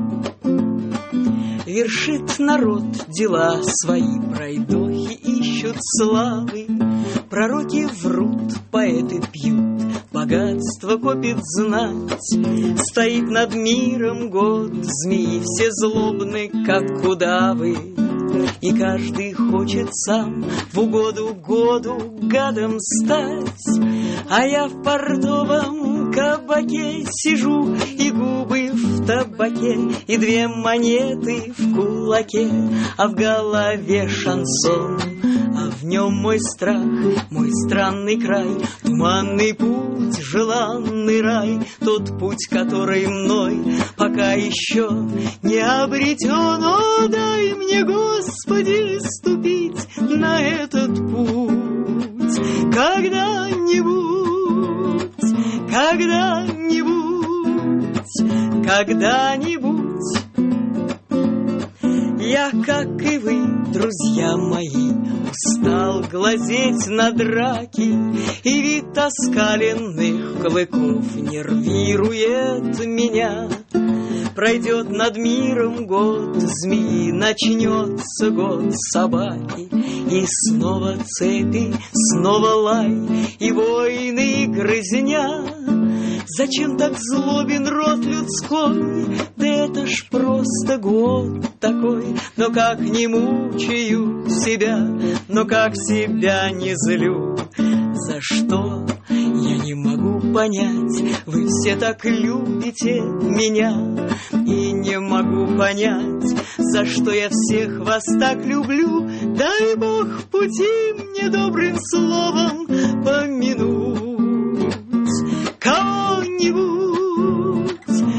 Вершит народ дела свои, пройдохи ищут славы, пророки врут, поэты пьют, богатство копит знать. Стоит над миром год, змеи все злобны, как удавы, и каждый хочет сам в угоду году гадом стать. А я в портовом кабаке сижу, и губы в в табаке и 2 монеты в кулаке, а в голове шансон, а в нем мой страх, мой странный край, туманный путь, желанный рай, тот путь, который мной пока еще не обретен. О, дай мне, Господи, ступить на этот путь когда-нибудь, когда-нибудь, когда-нибудь. Я, как и вы, друзья мои, устал глазеть на драки, и вид оскаленных клыков нервирует меня. Пройдет над миром год змеи, начнется год собаки, и снова цепи, снова лай, и войны, и грызня. Зачем так злобен род людской? Да это ж просто год такой. Но как не мучаю себя, но как себя не злю. За что? Я не могу понять. Вы все так любите меня, и не могу понять, за что я всех вас так люблю. Дай Бог в пути мне добрым словом помянуть кого-нибудь,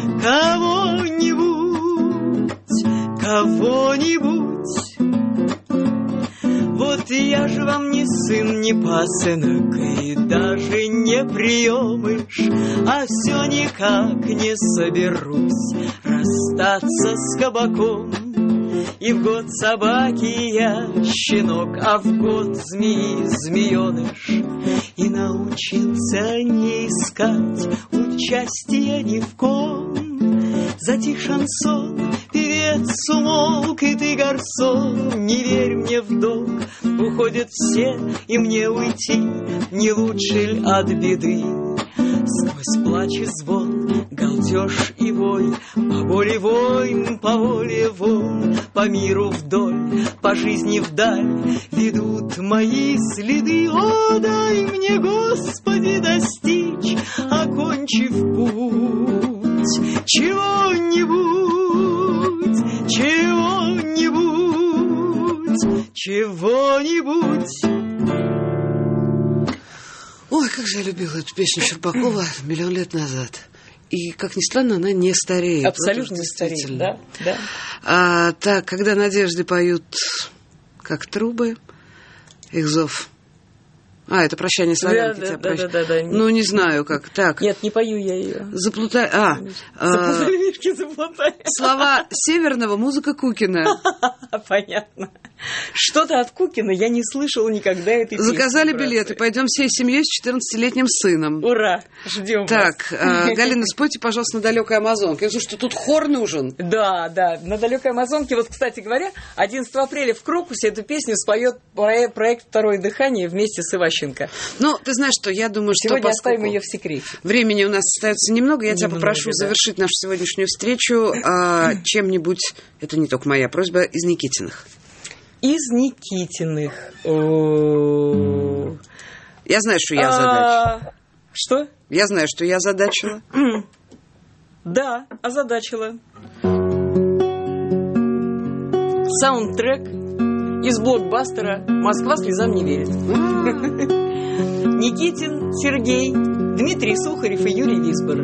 кого-нибудь, кого-нибудь. Вот я же вам не сын, не пасынок, и даже не приемыш, а все никак не соберусь расстаться с кабаком. И в год собаки я щенок, а в год змеи змееныш. И научился не искать участия ни в ком. Затих шансон, певец умолк, и ты, гарсон, не верь мне в долг. Уходят все, и мне уйти не лучше ль от беды. Сквозь плач и звон, галдеж и вой, по воле войн, по воле вон, по миру вдоль, по жизни вдаль ведут мои следы. О, дай мне, Господи, достичь, окончив путь, чего-нибудь, чего-нибудь, чего-нибудь. Ой, как же я любила эту песню Щербакова миллион лет назад. И, как ни странно, она не стареет. Абсолютно не стареет, да. Так, когда надежды поют, как трубы, их зов. Это «Прощание славянки». Да. Ну, не знаю, как. Так. Нет, не пою я ее. Заплутали Мишки, заплутали. Слова Северного, музыка Кукина. Понятно. Что-то от Кукина я не слышала никогда этой песни. Заказали билеты, пойдем всей семьей с 14-летним сыном. Ура, ждем. Так, Галина, спойте, пожалуйста, на «Далекой Амазонке». Я слышу, что тут хор нужен. Да, на «Далекой Амазонке». Вот, кстати говоря, 11 апреля в Крокусе эту песню споет проект «Второе дыхание» вместе с Иващенко. Ну, ты знаешь что, я думаю, что сегодня оставим ее в секрете. Времени у нас остается немного, я тебя попрошу завершить нашу сегодняшнюю встречу чем-нибудь, это не только моя просьба, из Никитиных. Из Никитиных. Я знаю, что я озадачила. Что? Я знаю, что я озадачила. Да, озадачила. Саундтрек из блокбастера «Москва слезам не верит». Никитин, Сергей, Дмитрий Сухарев и Юрий Висбор.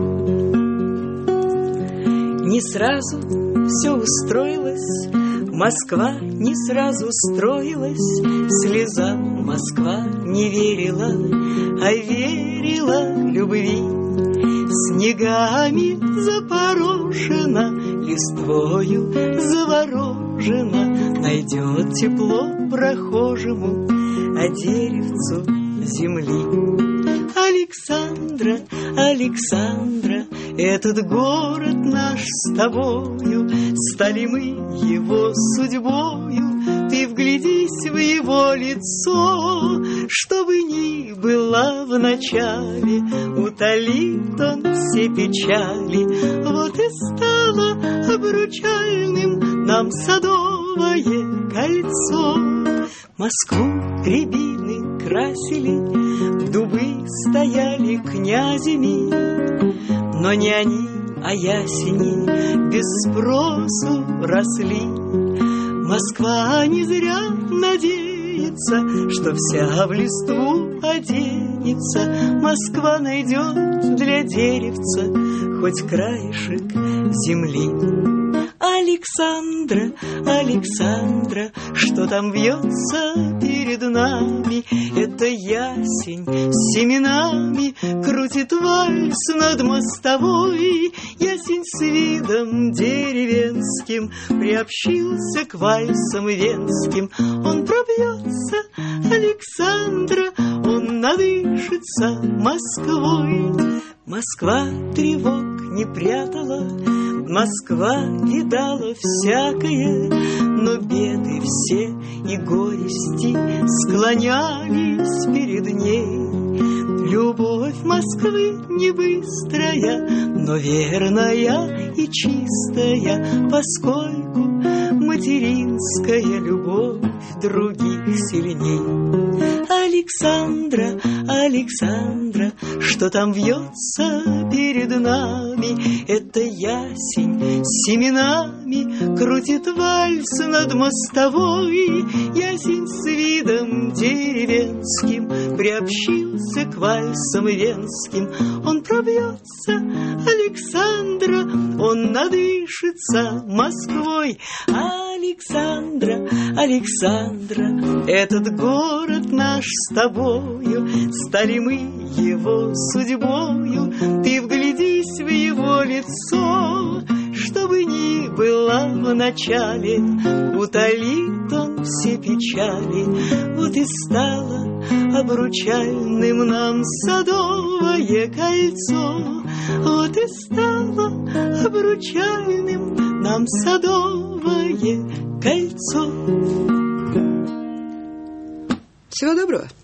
Не сразу все устроилось, Москва не сразу строилась, слезам Москва не верила, а верила любви. Снегами запорошена, листвою заворожена, найдет тепло прохожему, а деревцу земли. Александра, Александра, этот город наш с тобою, стали мы его судьбою. Ты вглядись в его лицо, что бы ни было в начале, утолит он все печали. Вот и стало обручальным нам садовое кольцо. Москву рябины красили, дубы стояли князями, но не они, а ясени без спросу росли. Москва не зря надеется, что вся в листву оденется. Москва найдет для деревца хоть краешек земли. Александра, Александра, что там вьется перед нами? Это ясень с семенами крутит вальс над мостовой. Ясень с видом деревенским приобщился к вальсам венским. Он пробьется, Александра, он надышится Москвой. Москва тревог не прятала, Москва видала всякое, но беды все и горести склонялись перед ней. Любовь Москвы не быстрая, но верная и чистая, поскольку материнская любовь других сильней. Александра, Александра, что там вьется перед нами? Это ясень с семенами крутит вальс над мостовой. Ясень с видом деревенским приобщился к вальсам венским. Он пробьется, Александра, он надышится Москвой. Александра, Александра, этот город наш с тобою, стали мы его судьбою. Ты вглядись в его лицо, что бы ни было в начале, утолит он все печали. Вот и стало обручальным нам Садовое кольцо. Вот и стало обручальным нам Садовое кольцо. Всего доброго.